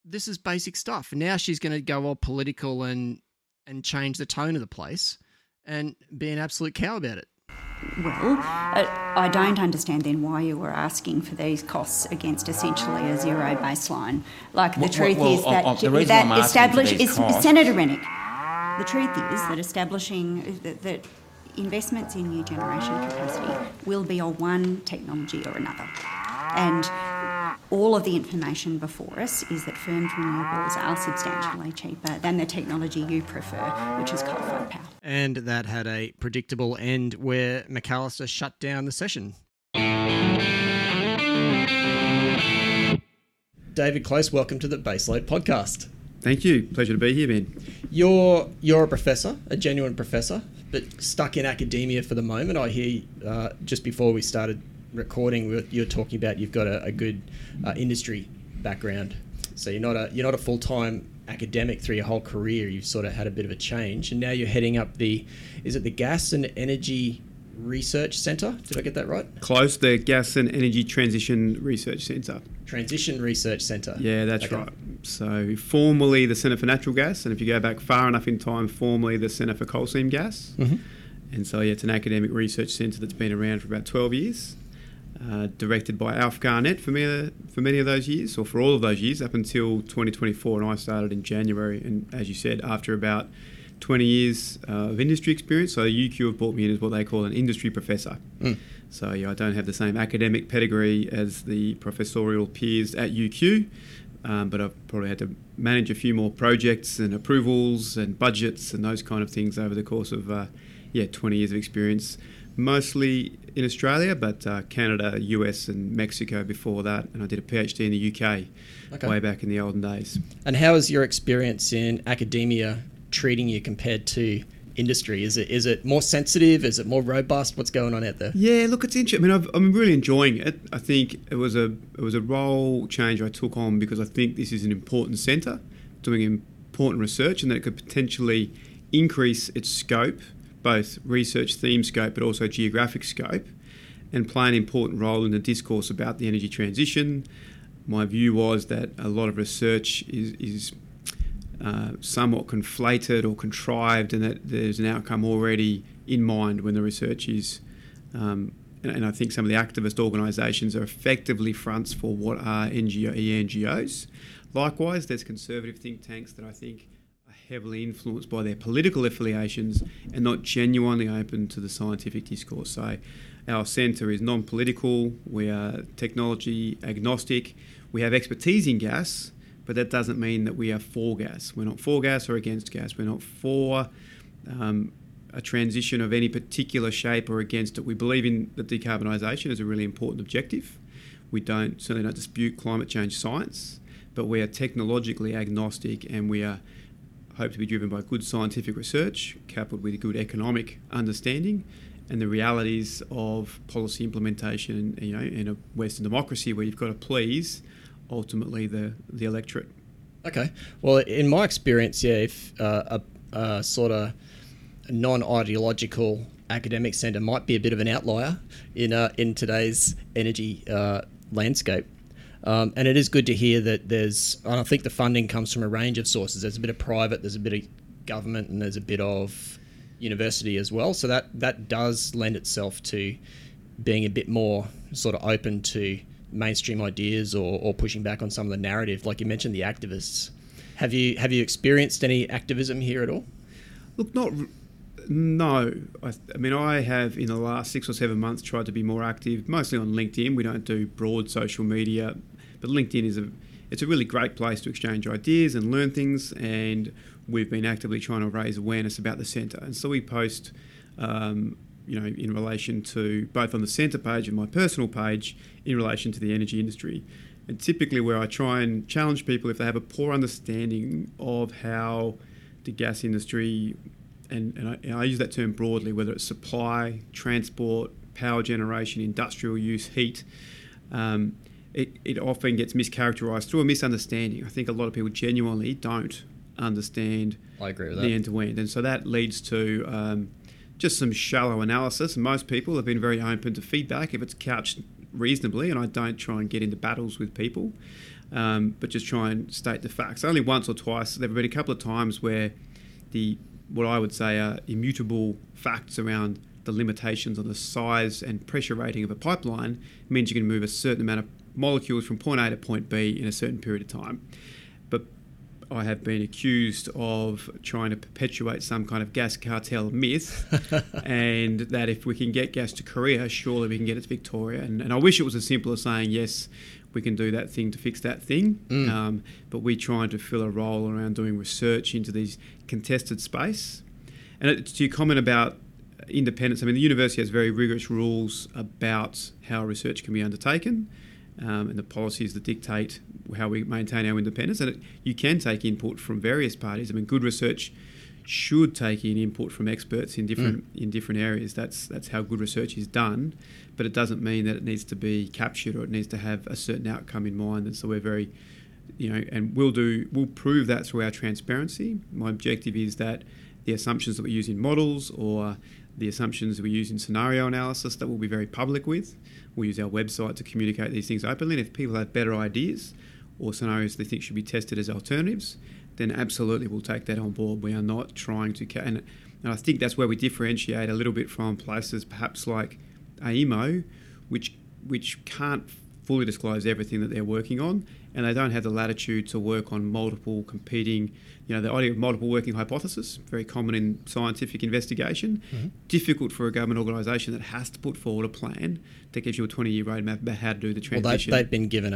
[SPEAKER 2] basic stuff. Now she's going to go all political and change the tone of the place and be an absolute cow about it.
[SPEAKER 17] Well, I don't understand then why you were asking for these costs against essentially a zero baseline. The truth is that establishing... Senator Rennick, the truth is that establishing... that investments in new generation capacity will be on one technology or another. And all of the information before us is that firmed renewables are substantially cheaper than the technology you prefer, which is coal-fired power.
[SPEAKER 2] And that had a predictable end where McAllister shut down the session. David Close, welcome to the Baseload Podcast.
[SPEAKER 18] Thank you. Pleasure to be here, Ben.
[SPEAKER 2] You're a professor, a genuine professor, but stuck in academia for the moment. I hear just before we started recording, you're talking about you've got a good industry background. So you're not a full-time academic through your whole career. You've sort of had a bit of a change, and now you're heading up the Gas and Energy Research Centre? Did I get that right?
[SPEAKER 18] Close, the Gas and Energy Transition Research Centre.
[SPEAKER 2] Transition Research Centre.
[SPEAKER 18] Yeah, that's right. So formerly the Centre for Natural Gas, and if you go back far enough in time, formerly the Centre for Coal Seam Gas. Mm-hmm. And so it's an academic research centre that's been around for about 12 years, directed by Alf Garnett for many of those years, or for all of those years, up until 2024, and I started in January. And as you said, after about 20 years of industry experience, so UQ have brought me in as what they call an industry professor. Mm. So I don't have the same academic pedigree as the professorial peers at UQ, but I've probably had to manage a few more projects and approvals and budgets and those kind of things over the course of 20 years of experience, mostly in Australia, but Canada, US and Mexico before that, and I did a PhD in the UK way back in the olden days.
[SPEAKER 2] And how is your experience in academia treating you compared to industry? Is it more sensitive? Is it more robust? What's going on out there?
[SPEAKER 18] Yeah, look, it's interesting. I mean, I'm really enjoying it. I think it was a role change I took on because I think this is an important centre doing important research, and that it could potentially increase its scope, both research theme scope but also geographic scope. and play an important role in the discourse about the energy transition. My view was that a lot of research is somewhat conflated or contrived, and that there's an outcome already in mind when the research is. And I think some of the activist organisations are effectively fronts for what are NGOs. Likewise, there's conservative think tanks that I think are heavily influenced by their political affiliations and not genuinely open to the scientific discourse. So our centre is non-political, we are technology agnostic, we have expertise in gas, but that doesn't mean that we are for gas. We're not for gas or against gas. We're not for a transition of any particular shape or against it. We believe in that decarbonisation is a really important objective. We certainly don't dispute climate change science, but we are technologically agnostic, and we are hope to be driven by good scientific research coupled with good economic understanding and the realities of policy implementation, in a Western democracy where you've got to please ultimately the electorate.
[SPEAKER 2] Okay. Well, in my experience, if a sort of non-ideological academic centre might be a bit of an outlier in today's energy landscape. And it is good to hear that and I think the funding comes from a range of sources. There's a bit of private, there's a bit of government, and there's a bit of university as well. So that does lend itself to being a bit more sort of open to mainstream ideas or pushing back on some of the narrative. Like you mentioned, the activists. Have you experienced any activism here at all?
[SPEAKER 18] Look, no. I mean, I have in the last 6 or 7 months tried to be more active, mostly on LinkedIn. We don't do broad social media, but LinkedIn it's a really great place to exchange ideas and learn things, and we've been actively trying to raise awareness about the centre. And so we post, in relation to both on the centre page and my personal page in relation to the energy industry. And typically where I try and challenge people if they have a poor understanding of how the gas industry, and I use that term broadly, whether it's supply, transport, power generation, industrial use, heat, it often gets mischaracterised through a misunderstanding. I think a lot of people genuinely don't understand
[SPEAKER 2] I agree with
[SPEAKER 18] the
[SPEAKER 2] that.
[SPEAKER 18] end-to-end. And so that leads to just some shallow analysis. And most people have been very open to feedback if it's couched reasonably, and I don't try and get into battles with people, but just try and state the facts. Only once or twice, there have been a couple of times where what I would say are immutable facts around the limitations on the size and pressure rating of a pipeline means you can move a certain amount of molecules from point A to point B in a certain period of time. But I have been accused of trying to perpetuate some kind of gas cartel myth and that if we can get gas to Korea, surely we can get it to Victoria. And I wish it was as simple as saying, yes, we can do that thing to fix that thing. But we're trying to fill a role around doing research into these contested space. And to your comment about independence, I mean, the university has very rigorous rules about how research can be undertaken and the policies that dictate how we maintain our independence. And you can take input from various parties. I mean, good research should take in input from experts in different areas. That's how good research is done. But it doesn't mean that it needs to be captured or it needs to have a certain outcome in mind. And so we're very, and we'll prove that through our transparency. My objective is that the assumptions that we use in models or the assumptions we use in scenario analysis that we'll be very public with. We'll use our website to communicate these things openly. And if people have better ideas or scenarios they think should be tested as alternatives, then absolutely we'll take that on board. We are not trying to... And I think that's where we differentiate a little bit from places perhaps like AEMO, which can't fully disclose everything that they're working on, and they don't have the latitude to work on multiple competing, the idea of multiple working hypothesis, very common in scientific investigation, difficult for a government organisation that has to put forward a plan that gives you a 20-year roadmap about how to do the transition.
[SPEAKER 2] Well, they've been given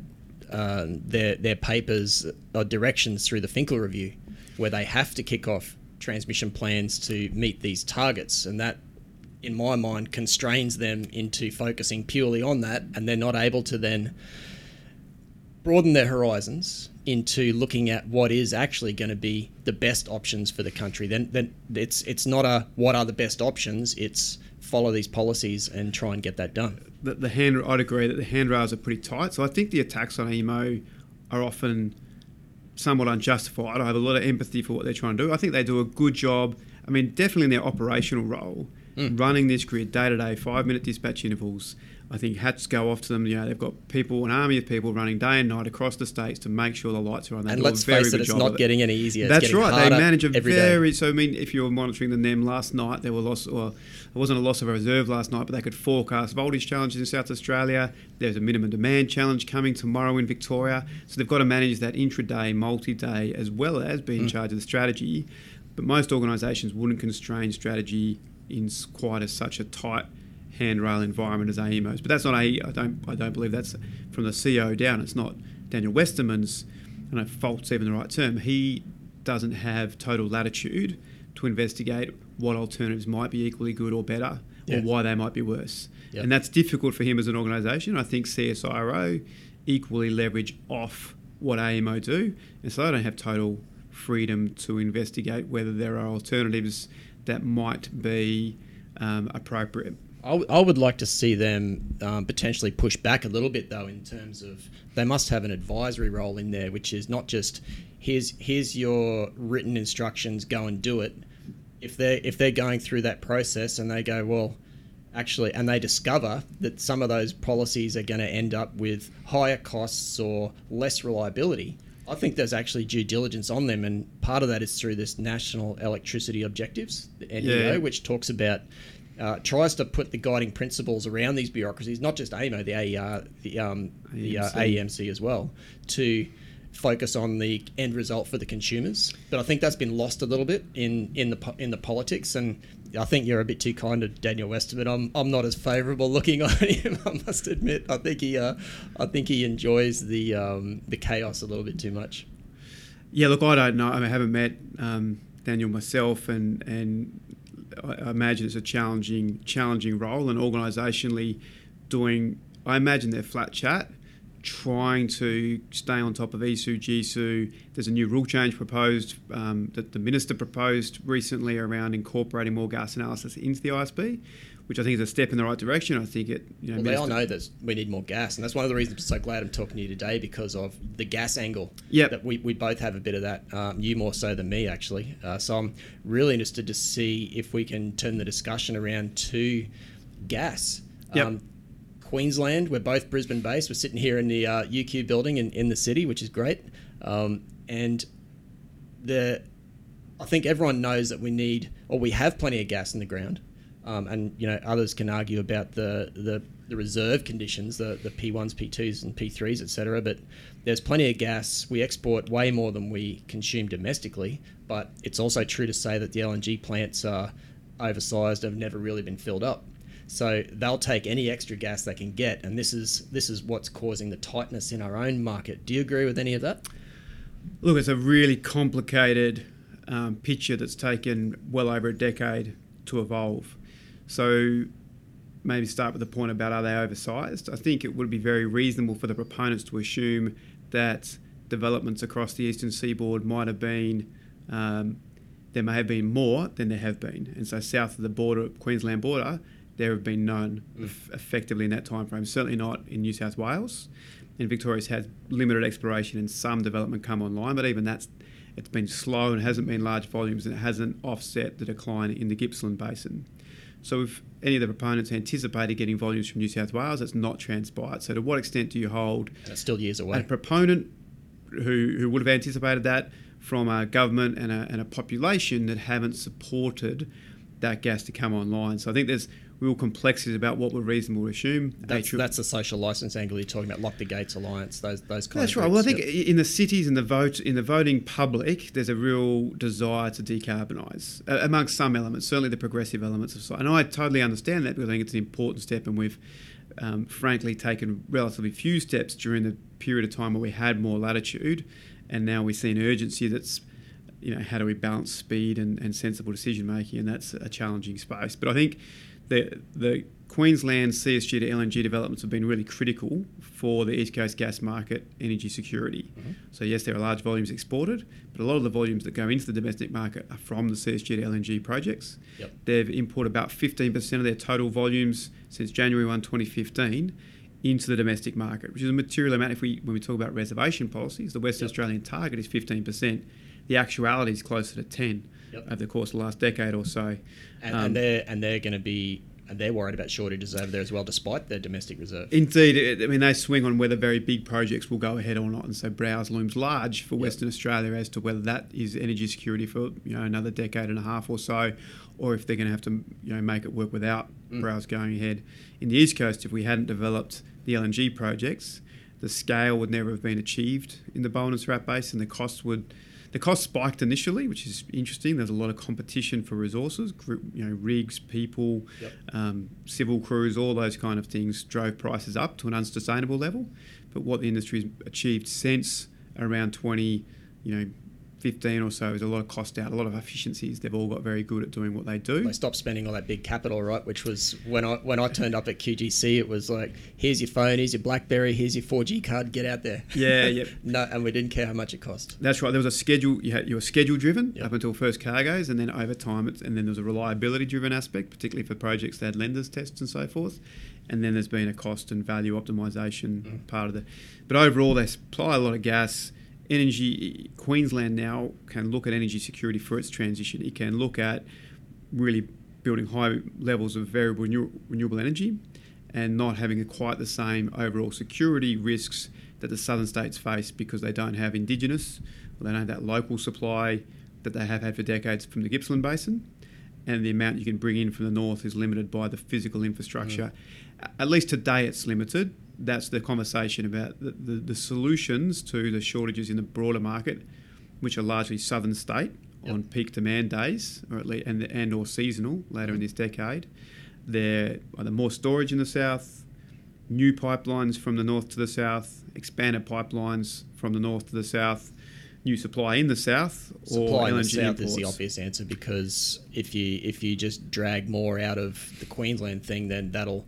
[SPEAKER 2] their papers or directions through the Finkel Review, where they have to kick off transmission plans to meet these targets, and that, in my mind, constrains them into focusing purely on that, and they're not able to then broaden their horizons into looking at what is actually going to be the best options for the country. Then it's not what are the best options, it's follow these policies and try and get that done.
[SPEAKER 18] I'd agree that the handrails are pretty tight, so I think the attacks on AEMO are often somewhat unjustified. I have a lot of empathy for what they're trying to do. I think they do a good job. I mean, definitely in their operational role, running this grid day to day, 5-minute dispatch intervals. I think hats go off to them. They've got people, an army of people running day and night across the states to make sure the lights are on.
[SPEAKER 2] And let's face it, it's not getting any easier.
[SPEAKER 18] That's
[SPEAKER 2] getting
[SPEAKER 18] right. They manage a
[SPEAKER 2] very.
[SPEAKER 18] So I mean, if you were monitoring the NEM last night, there were it wasn't a loss of a reserve last night, but they could forecast voltage challenges in South Australia. There's a minimum demand challenge coming tomorrow in Victoria. So they've got to manage that intraday, multi-day, as well as be in charge of the strategy. But most organisations wouldn't constrain strategy in quite such a tight handrail environment as AEMO's. But that's not I don't believe that's from the CEO down. It's not Daniel Westerman's, I don't know if fault's even the right term. He doesn't have total latitude to investigate what alternatives might be equally good or better, or why they might be worse. Yep. And that's difficult for him as an organisation. I think CSIRO equally leverage off what AEMO do, and so they don't have total freedom to investigate whether there are alternatives that might be appropriate.
[SPEAKER 2] I would like to see them potentially push back a little bit, though, in terms of they must have an advisory role in there, which is not just here's your written instructions, go and do it. If they're going through that process and they go, well, actually, and they discover that some of those policies are going to end up with higher costs or less reliability, I think there's actually due diligence on them, and part of that is through this National Electricity Objectives, the NEO, which talks about tries to put the guiding principles around these bureaucracies, not just AEMO, the AER, the AEMC as well, to focus on the end result for the consumers. But I think that's been lost a little bit in the politics, and I think you're a bit too kind to Daniel Westerman. I'm not as favourable looking on him, I must admit. I think he enjoys the chaos a little bit too much.
[SPEAKER 18] Yeah, look, I don't know. I haven't met Daniel myself, and I imagine it's a challenging role, and organisationally I imagine they're flat chat, trying to stay on top of ESU, GSU. There's a new rule change proposed that the Minister proposed recently around incorporating more gas analysis into the ISP, which I think is a step in the right direction. I think it...
[SPEAKER 2] they all know that we need more gas, and that's one of the reasons I'm so glad I'm talking to you today, because of the gas angle.
[SPEAKER 18] Yep.
[SPEAKER 2] That we both have a bit of that, you more so than me, actually. So I'm really interested to see if we can turn the discussion around to gas.
[SPEAKER 18] Yep.
[SPEAKER 2] Queensland, we're both Brisbane based. We're sitting here in the UQ building in the city, which is great. And I think everyone knows that we have plenty of gas in the ground. And others can argue about the reserve conditions, the P1s, P2s and P3s, etc. But there's plenty of gas. We export way more than we consume domestically. But it's also true to say that the LNG plants are oversized and have never really been filled up. So they'll take any extra gas they can get, and this is what's causing the tightness in our own market. Do you agree with any of that?
[SPEAKER 18] Look, it's a really complicated picture that's taken well over a decade to evolve. So maybe start with the point about, are they oversized? I think it would be very reasonable for the proponents to assume that developments across the eastern seaboard might have been, there may have been more than there have been. And so south of the border, Queensland border, there have been none effectively in that time frame, certainly not in New South Wales. And Victoria's had limited exploration and some development come online, but even it's been slow and hasn't been large volumes, and it hasn't offset the decline in the Gippsland Basin. So if any of the proponents anticipated getting volumes from New South Wales, that's not transpired. So to what extent do you hold...
[SPEAKER 2] And it's still years away.
[SPEAKER 18] A proponent who would have anticipated that from a government and a population that haven't supported that gas to come online? So I think there's real complexities about what we're reasonable to assume.
[SPEAKER 2] That's the social licence angle you're talking about, Lock the Gates Alliance, those kind of
[SPEAKER 18] That's right. Well, I think in the cities and in the voting public, there's a real desire to decarbonise amongst some elements, certainly the progressive elements of society. And I totally understand that, because I think it's an important step, and we've frankly taken relatively few steps during the period of time where we had more latitude, and now we see an urgency that's, how do we balance speed and sensible decision making, and that's a challenging space. But I think the Queensland CSG to LNG developments have been really critical for the East Coast gas market energy security. Mm-hmm. So yes, there are large volumes exported, but a lot of the volumes that go into the domestic market are from the CSG to LNG projects. Yep. They've imported about 15% of their total volumes since January 1, 2015 into the domestic market, which is a material amount. When we talk about reservation policies, the Western Australian target is 15%. The actuality is closer to 10 over the course of the last decade or so.
[SPEAKER 2] And they're going to be. And they're worried about shortages over there as well, despite their domestic reserve.
[SPEAKER 18] Indeed. I mean, they swing on whether very big projects will go ahead or not. And so Browse looms large for Western Australia as to whether that is energy security for another decade and a half or so, or if they're going to have to make it work without Browse going ahead. In the East Coast, if we hadn't developed the LNG projects, the scale would never have been achieved in the Bowen and Surat Basin. The cost spiked initially, which is interesting. There's a lot of competition for resources, rigs, people, civil crews, all those kind of things drove prices up to an unsustainable level. But what the industry's achieved since around 2015 or so is a lot of cost out, a lot of efficiencies. They've all got very good at doing what they do.
[SPEAKER 2] They stopped spending all that big capital, right? Which was when I turned up at QGC, it was like, here's your phone, here's your BlackBerry, here's your 4G card, get out there.
[SPEAKER 18] Yeah.
[SPEAKER 2] No, and we didn't care how much it cost.
[SPEAKER 18] That's right. There was a schedule. You were schedule driven up until first cargoes, and then over time, and then there was a reliability driven aspect, particularly for projects that had lenders tests and so forth. And then there's been a cost and value optimisation part of it. But overall, they supply a lot of gas. Queensland now can look at energy security for its transition. It can look at really building high levels of variable renewable energy and not having quite the same overall security risks that the southern states face because they don't have indigenous, or they don't have that local supply that they have had for decades from the Gippsland Basin, and the amount you can bring in from the north is limited by the physical infrastructure. At least today it's limited. That's the conversation about the solutions to the shortages in the broader market, which are largely southern state on peak demand days, or at least and or seasonal later in this decade. There are more storage in the south, new pipelines from the north to the south, expanded pipelines from the north to the south, new supply in the south,
[SPEAKER 2] supply
[SPEAKER 18] or
[SPEAKER 2] in the
[SPEAKER 18] LNG
[SPEAKER 2] south
[SPEAKER 18] imports.
[SPEAKER 2] is the obvious answer, because if you just drag more out of the Queensland thing, then that'll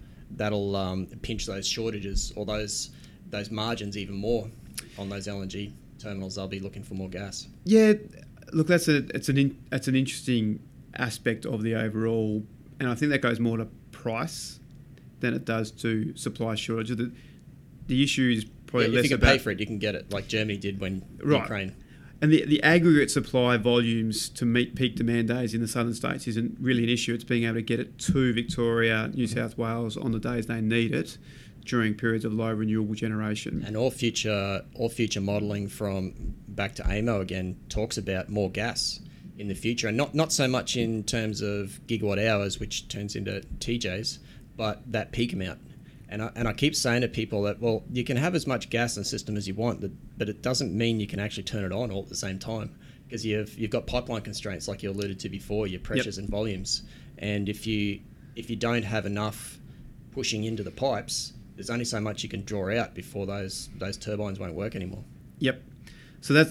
[SPEAKER 2] pinch those shortages or those margins even more on those LNG terminals. They'll be looking for more gas.
[SPEAKER 18] Yeah, look, that's an interesting aspect of the overall, and I think that goes more to price than it does to supply shortage. The issue is probably less
[SPEAKER 2] if you can
[SPEAKER 18] about
[SPEAKER 2] pay for it, you can get it, like Germany did when Ukraine.
[SPEAKER 18] And the aggregate supply volumes to meet peak demand days in the southern states isn't really an issue. It's being able to get it to Victoria, New South Wales on the days they need it during periods of low renewable generation.
[SPEAKER 2] And all future modelling from back to AEMO again talks about more gas in the future, and not so much in terms of gigawatt hours, which turns into TJs, but that peak amount. And I keep saying to people that, well, you can have as much gas in the system as you want, but it doesn't mean you can actually turn it on all at the same time, because you've got pipeline constraints, like you alluded to before, your pressures and volumes. And if you don't have enough pushing into the pipes, there's only so much you can draw out before those turbines won't work anymore.
[SPEAKER 18] Yep. So so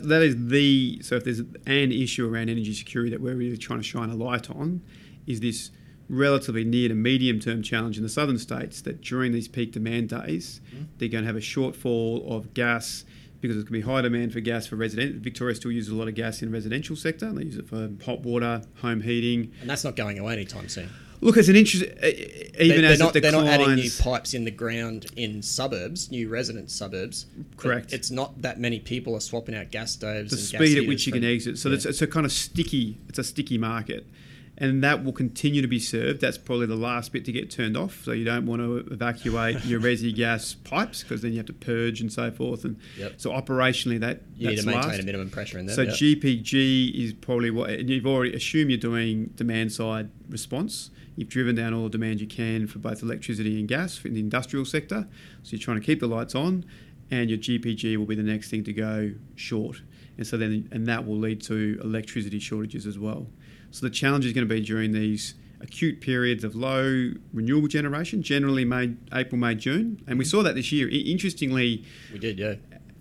[SPEAKER 18] if there's an issue around energy security that we're really trying to shine a light on, is this relatively near to medium term challenge in the southern states, that during these peak demand days, they're going to have a shortfall of gas, because there's going to be high demand for gas for residential. Victoria still uses a lot of gas in the residential sector. They use it for hot water, home heating.
[SPEAKER 2] And that's not going away anytime soon.
[SPEAKER 18] Look, it's an interesting... They're not
[SPEAKER 2] adding new pipes in the ground in suburbs, new resident suburbs.
[SPEAKER 18] Correct.
[SPEAKER 2] It's not that many people are swapping out gas stoves.
[SPEAKER 18] The
[SPEAKER 2] and
[SPEAKER 18] speed
[SPEAKER 2] gas
[SPEAKER 18] at which you can exit. So it's a kind of sticky market. And that will continue to be served. That's probably the last bit to get turned off. So you don't want to evacuate your resi gas pipes, because then you have to purge and so forth. And so operationally,
[SPEAKER 2] you need to maintain
[SPEAKER 18] last.
[SPEAKER 2] a minimum pressure in there.
[SPEAKER 18] So GPG is probably and you've already assumed you're doing demand side response. You've driven down all the demand you can for both electricity and gas in the industrial sector. So you're trying to keep the lights on, and your GPG will be the next thing to go short. And so and that will lead to electricity shortages as well. So the challenge is going to be during these acute periods of low renewable generation, generally April, May, June. And we saw that this year. Interestingly...
[SPEAKER 2] We did, yeah.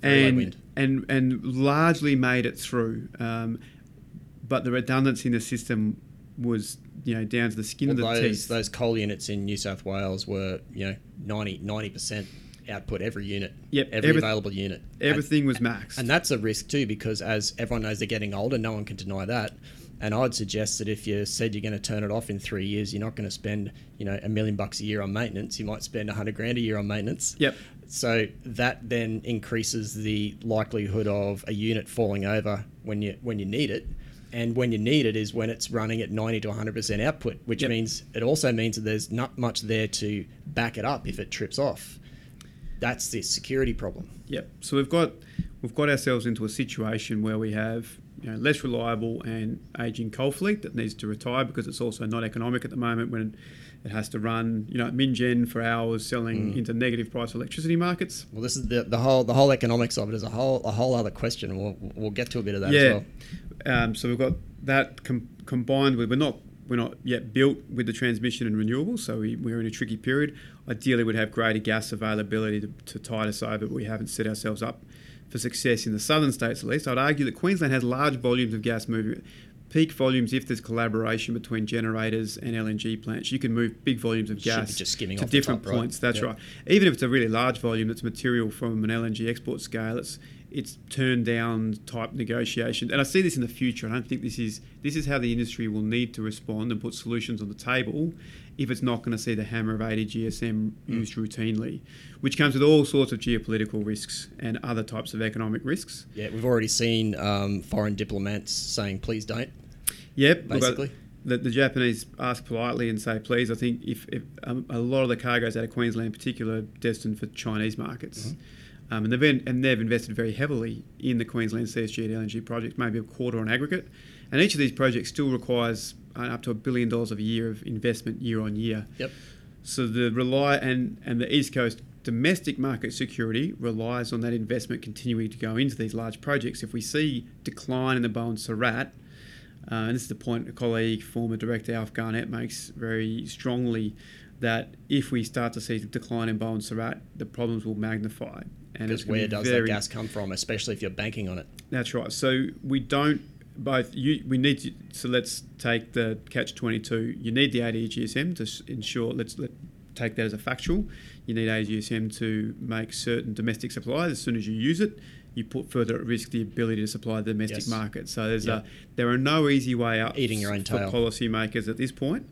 [SPEAKER 18] And largely made it through. But the redundancy in the system was, down to the skin of the teeth.
[SPEAKER 2] Those coal units in New South Wales were, 90% output every unit.
[SPEAKER 18] Yep,
[SPEAKER 2] every available unit.
[SPEAKER 18] Everything was maxed.
[SPEAKER 2] And that's a risk too, because as everyone knows, they're getting older. No one can deny that. And I'd suggest that if you said you're going to turn it off in 3 years, you're not going to spend, $1 million a year on maintenance. You might spend $100,000 a year on maintenance.
[SPEAKER 18] Yep.
[SPEAKER 2] So that then increases the likelihood of a unit falling over when you need it. And when you need it is when it's running at 90 to 100% output, which means it also means that there's not much there to back it up if it trips off. That's the security problem.
[SPEAKER 18] Yep. So we've got ourselves into a situation where we have less reliable and ageing coal fleet that needs to retire because it's also not economic at the moment when it has to run min-gen for hours selling into negative price electricity markets.
[SPEAKER 2] Well, this is the whole economics of it is a whole other question, and we'll get to a bit of that as
[SPEAKER 18] well. So we've got that combined with we're not yet built with the transmission and renewables, so we're in a tricky period. Ideally, we'd have greater gas availability to tide us over, but we haven't set ourselves up for success in the southern states at least. I'd argue that Queensland has large volumes of gas moving. Peak volumes, if there's collaboration between generators and LNG plants, you can move big volumes of gas to different points. That's right. Even if it's a really large volume that's material from an LNG export scale, it's turned down type negotiations. And I see this in the future. I don't think this is how the industry will need to respond and put solutions on the table if it's not going to see the hammer of 80 GSM used routinely, which comes with all sorts of geopolitical risks and other types of economic risks.
[SPEAKER 2] Yeah, we've already seen foreign diplomats saying, please don't.
[SPEAKER 18] Yep.
[SPEAKER 2] Basically.
[SPEAKER 18] The Japanese ask politely and say, please. I think if a lot of the cargoes out of Queensland in particular are destined for Chinese markets. And they've invested very heavily in the Queensland CSG and LNG project, maybe a quarter on aggregate. And each of these projects still requires up to $1 billion a year of investment year on year.
[SPEAKER 2] Yep.
[SPEAKER 18] So the the East Coast domestic market security relies on that investment continuing to go into these large projects. If we see decline in the Bowen Surat, and this is the point a colleague, former director Alf Garnett, makes very strongly, that if we start to see the decline in Bowen Surat, the problems will magnify.
[SPEAKER 2] And because where does that gas come from, especially if you're banking on it?
[SPEAKER 18] That's right. So we don't we need to. So let's take the catch-22. You need the 80 GSM to ensure. Let's take that as a factual. You need 80 GSM to make certain domestic supplies. As soon as you use it, you put further at risk the ability to supply the domestic market. So there are no easy way out
[SPEAKER 2] eating your own tail
[SPEAKER 18] for policymakers at this point.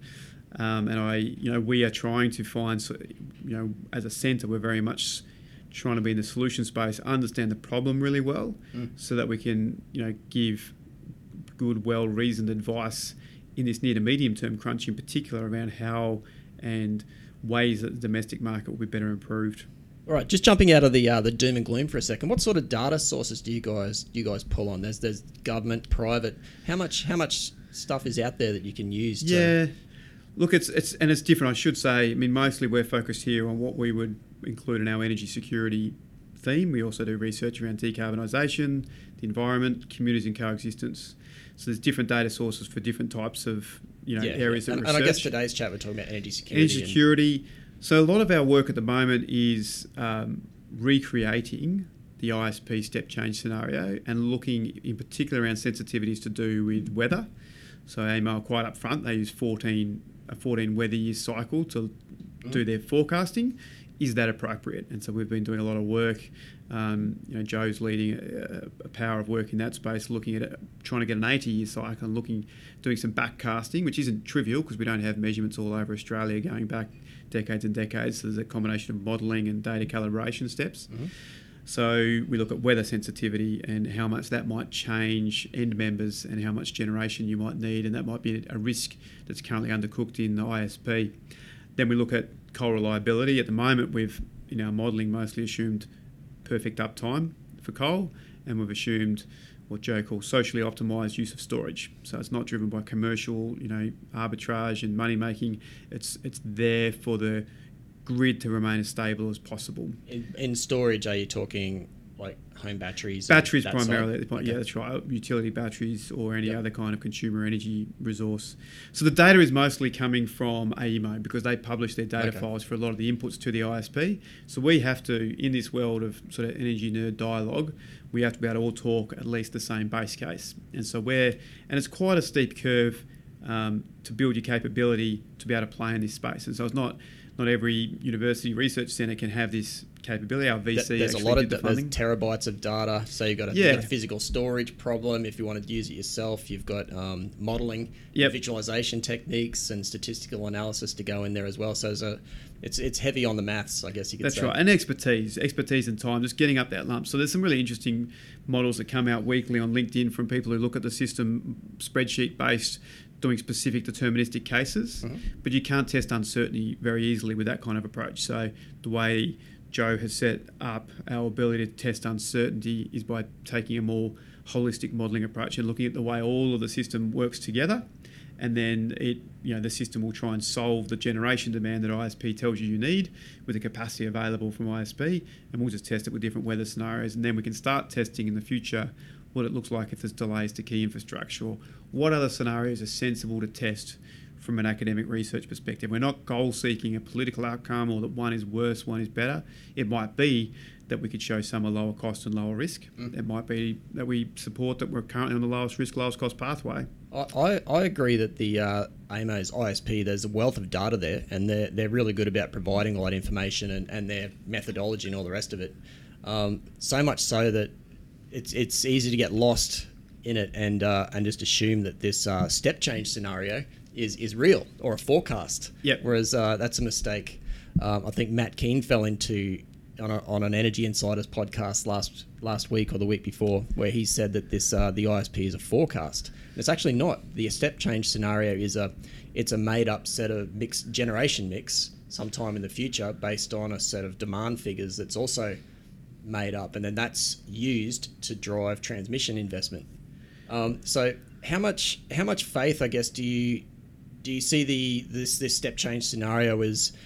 [SPEAKER 18] And we are trying to find, as a centre, we're very much trying to be in the solution space, understand the problem really well, so that we can, give good, well-reasoned advice in this near to medium-term crunch, in particular around how and ways that the domestic market will be better improved.
[SPEAKER 2] All right, just jumping out of the doom and gloom for a second. What sort of data sources do you guys pull on? There's government, private. How much stuff is out there that you can use?
[SPEAKER 18] Look, it's different. I should say. I mean, mostly we're focused here on what we would include in our energy security theme. We also do research around decarbonisation, the environment, communities and coexistence. So there's different data sources for different types of areas of research.
[SPEAKER 2] And I guess today's chat we're talking about energy security.
[SPEAKER 18] Energy security. So a lot of our work at the moment is recreating the ISP step change scenario and looking in particular around sensitivities to do with weather. So AEMO are quite upfront. They use a 14 weather year cycle to do their forecasting. Is that appropriate? And so we've been doing a lot of work. Joe's leading a power of work in that space, looking at trying to get an 80-year cycle and doing some backcasting, which isn't trivial because we don't have measurements all over Australia going back decades and decades. So there's a combination of modelling and data calibration steps. So we look at weather sensitivity and how much that might change end members and how much generation you might need, and that might be a risk that's currently undercooked in the ISP. Then we look at coal reliability. At the moment, we've, in our modelling, mostly assumed perfect uptime for coal, and we've assumed what Joe calls socially optimised use of storage. So it's not driven by commercial, arbitrage and money making. It's there for the grid to remain as stable as possible.
[SPEAKER 2] In storage, are you talking like home batteries?
[SPEAKER 18] Batteries primarily at the point. Okay. Yeah, that's right. Utility batteries or any other kind of consumer energy resource. So the data is mostly coming from AEMO because they publish their data files for a lot of the inputs to the ISP. So we have to, in this world of sort of energy nerd dialogue, we have to be able to all talk at least the same base case. And so and it's quite a steep curve to build your capability to be able to play in this space. And so it's not not every university research centre can have this capability. Our VC
[SPEAKER 2] there's a lot of terabytes of data, so you've got a physical storage problem. If you want to use it yourself, you've got modelling, visualization techniques, and statistical analysis to go in there as well. So it's heavy on the maths, I guess you could say.
[SPEAKER 18] That's right, and expertise and time, just getting up that lump. So there's some really interesting models that come out weekly on LinkedIn from people who look at the system spreadsheet based, doing specific deterministic cases, but you can't test uncertainty very easily with that kind of approach. So the way Joe has set up our ability to test uncertainty is by taking a more holistic modelling approach and looking at the way all of the system works together, and then the system will try and solve the generation demand that ISP tells you need with the capacity available from ISP, and we'll just test it with different weather scenarios, and then we can start testing in the future what it looks like if there's delays to key infrastructure, or what other scenarios are sensible to test from an academic research perspective. We're not goal-seeking a political outcome or that one is worse, one is better. It might be that we could show some are lower cost and lower risk. It might be that we support that we're currently on the lowest risk, lowest cost pathway.
[SPEAKER 2] I agree that the AEMO's ISP, there's a wealth of data there, and they're really good about providing all that information and their methodology and all the rest of it. So much so that it's easy to get lost in it and just assume that this step change scenario is real or a forecast. Whereas that's a mistake. I think Matt Keane fell into on an Energy Insiders podcast last week or the week before, where he said that this the ISP is a forecast. And it's actually not. The step change scenario is a made up set of generation mix sometime in the future based on a set of demand figures that's also made up, and then that's used to drive transmission investment. So how much faith, I guess, do you see this step change scenario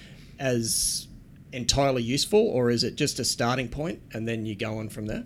[SPEAKER 2] as entirely useful, or is it just a starting point and then you go on from there?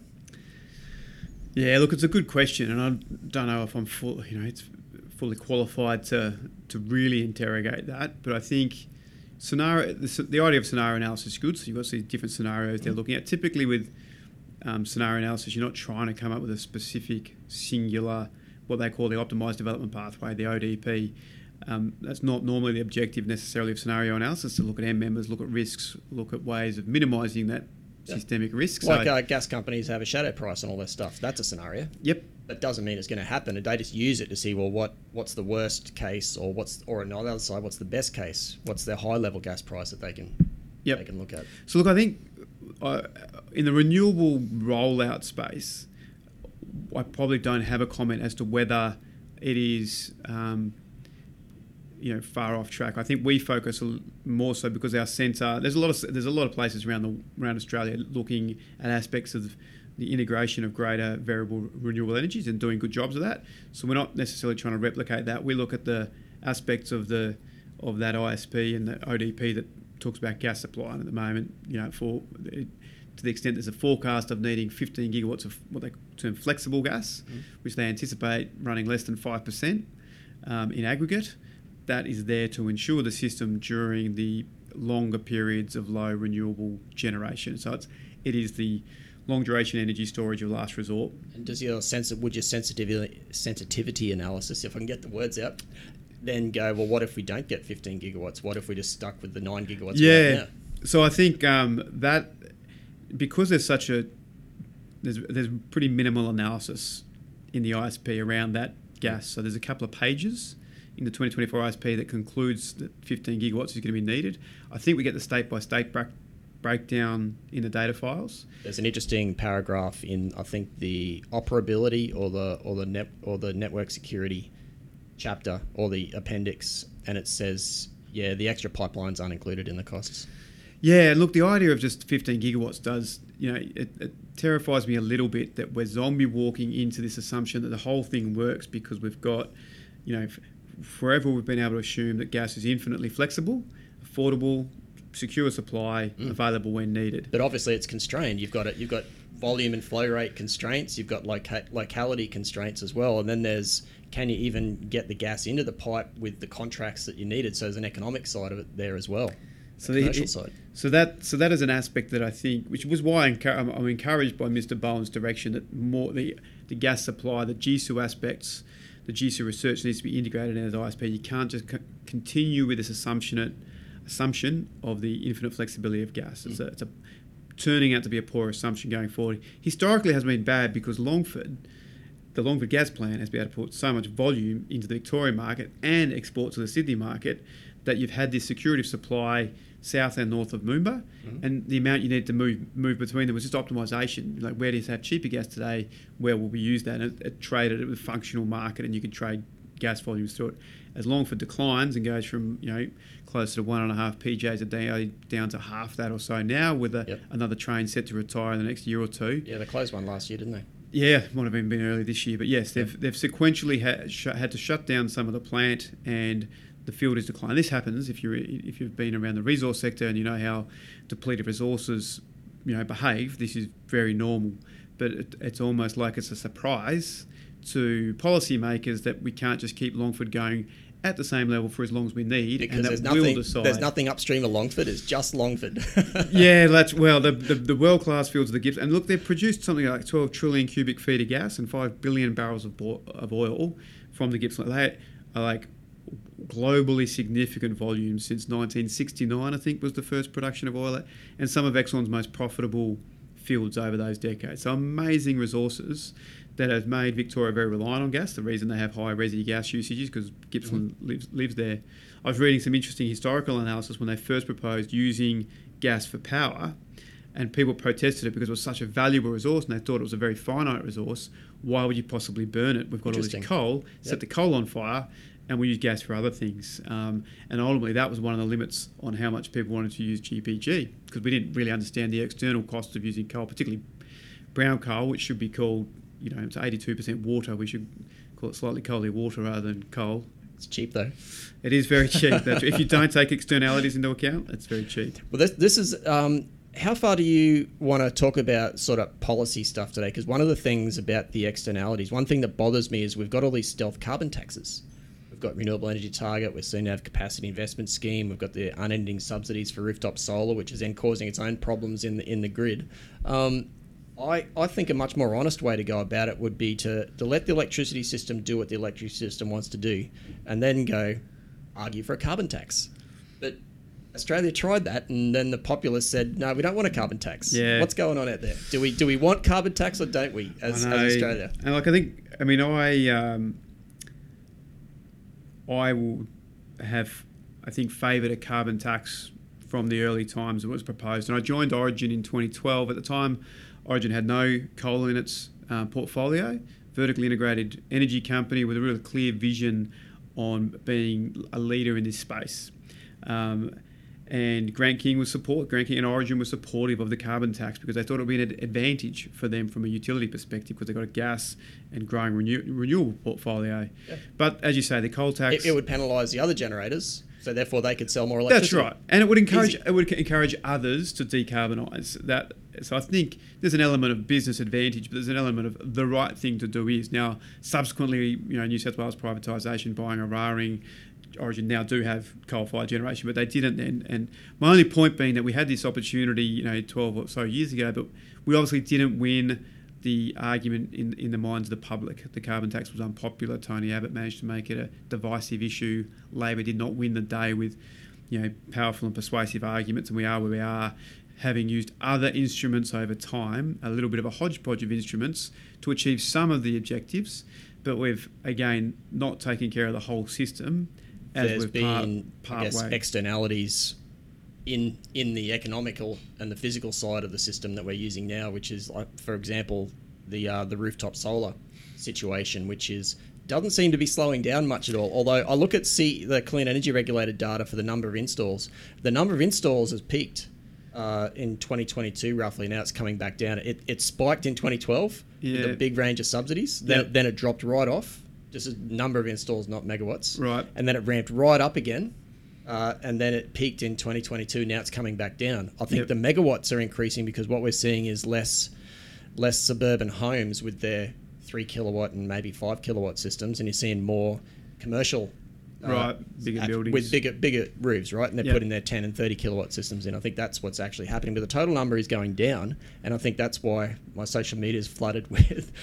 [SPEAKER 18] Yeah, look, it's a good question, and I don't know if I'm fully qualified to really interrogate that, but I think the idea of scenario analysis is good. So you've got these different scenarios they're looking at. Typically with scenario analysis, you're not trying to come up with a specific singular, what they call the optimised development pathway, the ODP. That's not normally the objective necessarily of scenario analysis, to look at end members, look at risks, look at ways of minimising that systemic risk.
[SPEAKER 2] Like gas companies have a shadow price and all that stuff. That's a scenario.
[SPEAKER 18] Yep.
[SPEAKER 2] That doesn't mean it's going to happen. They just use it to see, well, what's the worst case, or on the other side, what's the best case? What's their high level gas price that they can look at?
[SPEAKER 18] So look, I think in the renewable rollout space, I probably don't have a comment as to whether it is far off track. I think we focus more so because our centre, there's a lot of places around Australia looking at aspects of the integration of greater variable renewable energies and doing good jobs of that. So we're not necessarily trying to replicate that. We look at the aspects of that ISP and the ODP that talks about gas supply, and at the moment, to the extent there's a forecast of needing 15 gigawatts of what they term flexible gas, which they anticipate running less than 5% in aggregate. That is there to ensure the system during the longer periods of low renewable generation. So it is the long duration energy storage of last resort.
[SPEAKER 2] And does your sensitivity analysis, if I can get the words out, then go, well, what if we don't get 15 gigawatts? What if we're just stuck with the 9 gigawatts?
[SPEAKER 18] Yeah. So I think that because there's pretty minimal analysis in the ISP around that gas. So there's a couple of pages in the 2024 ISP that concludes that 15 gigawatts is going to be needed. I think we get the state-by-state breakdown in the data files.
[SPEAKER 2] There's an interesting paragraph in, I think, the operability or the network security chapter or the appendix, and it says, the extra pipelines aren't included in the costs.
[SPEAKER 18] Yeah, look, the idea of just 15 gigawatts does, it terrifies me a little bit that we're zombie walking into this assumption that the whole thing works because we've got, forever we've been able to assume that gas is infinitely flexible, affordable, secure supply, available when needed.
[SPEAKER 2] But obviously it's constrained. You've got volume and flow rate constraints. You've got locality constraints as well. And then there's, can you even get the gas into the pipe with the contracts that you needed? So there's an economic side of it there as well.
[SPEAKER 18] So commercial side. So that is an aspect that I think, which was why I'm encouraged by Mr. Bowen's direction that more the gas supply, the GSU aspects, the GSU research needs to be integrated into the ISP. You can't just continue with this assumption that assumption of the infinite flexibility of gas. It's a turning out to be a poor assumption going forward. Historically, it has been bad because the Longford gas plant has been able to put so much volume into the Victorian market and export to the Sydney market that you've had this security of supply south and north of Moomba, and the amount you need to move between them was just optimisation. Like, where do you have cheaper gas today? Where will we use that? And it traded it with a functional market, and you can trade gas volumes through it. As Longford declines and goes from closer to 1.5 PJs a day down to half that or so now, with another train set to retire in the next year or two.
[SPEAKER 2] Yeah, they closed one last year, didn't they?
[SPEAKER 18] Yeah, might have been early this year, but yes, they've sequentially had to shut down some of the plant, and the field is declining. This happens if you've been around the resource sector and you know how depleted resources behave. This is very normal, but it's almost like it's a surprise to policymakers that we can't just keep Longford going at the same level for as long as we need,
[SPEAKER 2] because
[SPEAKER 18] and
[SPEAKER 2] there's nothing upstream of Longford. It's just Longford.
[SPEAKER 18] Yeah, the world class fields of the Gippsland. And look, they've produced something like 12 trillion cubic feet of gas and 5 billion barrels of oil from the Gippsland. They are like globally significant volumes since 1969. I think was the first production of oil, and some of Exxon's most profitable fields over those decades. So amazing resources that has made Victoria very reliant on gas. The reason they have high resi gas usages because Gippsland lives there. I was reading some interesting historical analysis when they first proposed using gas for power, and people protested it because it was such a valuable resource and they thought it was a very finite resource. Why would you possibly burn it? We've got all this coal, set the coal on fire, and we use gas for other things. And ultimately that was one of the limits on how much people wanted to use GPG, because we didn't really understand the external costs of using coal, particularly brown coal, which should be called, it's 82% water. We should call it slightly coaly water rather than coal.
[SPEAKER 2] It's cheap though.
[SPEAKER 18] It is very cheap. If you don't take externalities into account, it's very cheap.
[SPEAKER 2] Well, this is... how far do you want to talk about sort of policy stuff today? Because one of the things about the externalities, one thing that bothers me is we've got all these stealth carbon taxes. We've got renewable energy target. We're soon to have capacity investment scheme. We've got the unending subsidies for rooftop solar, which is then causing its own problems in the grid. I think a much more honest way to go about it would be to let the electricity system do what the electricity system wants to do, and then go argue for a carbon tax. But Australia tried that, and then the populace said, "No, we don't want a carbon tax."
[SPEAKER 18] Yeah.
[SPEAKER 2] What's going on out there? Do we want carbon tax or don't we, as Australia?
[SPEAKER 18] And I will have, I think, favoured a carbon tax from the early times it was proposed. And I joined Origin in 2012. At the time, Origin had no coal in its portfolio, vertically integrated energy company with a really clear vision on being a leader in this space. And Grant King and Origin were supportive of the carbon tax because they thought it would be an advantage for them from a utility perspective because they've got a gas and growing renewable portfolio. Yeah. But as you say, the coal tax...
[SPEAKER 2] It would penalise the other generators, so therefore they could sell more electricity.
[SPEAKER 18] That's right. And it would encourage others to decarbonise that. So I think there's an element of business advantage, but there's an element of the right thing to do is. Now, subsequently, New South Wales privatisation, buying Eraring, Origin now do have coal-fired generation, but they didn't then. And my only point being that we had this opportunity, 12 or so years ago, but we obviously didn't win the argument in the minds of the public. The carbon tax was unpopular. Tony Abbott managed to make it a divisive issue. Labor did not win the day with, powerful and persuasive arguments, and we are where we are, having used other instruments over time, a little bit of a hodgepodge of instruments to achieve some of the objectives, but we've, again, not taken care of the whole system.
[SPEAKER 2] There's been, externalities in the economical and the physical side of the system that we're using now, which is, like, for example, the rooftop solar situation, which doesn't seem to be slowing down much at all. Although I look at the Clean Energy Regulator data for the number of installs. The number of installs has peaked in 2022 roughly. Now it's coming back down. It spiked in 2012 with a big range of subsidies. Then it dropped right off. Just a number of installs, not megawatts.
[SPEAKER 18] Right.
[SPEAKER 2] And then it ramped right up again. And then it peaked in 2022. Now it's coming back down. I think the megawatts are increasing because what we're seeing is less suburban homes with their 3 kilowatt and maybe 5 kilowatt systems, and you're seeing more commercial
[SPEAKER 18] bigger buildings.
[SPEAKER 2] With bigger roofs, right? And they're
[SPEAKER 18] Yep.
[SPEAKER 2] putting their 10 and 30 kilowatt systems in. I think that's what's actually happening. But the total number is going down. And I think that's why my social media is flooded with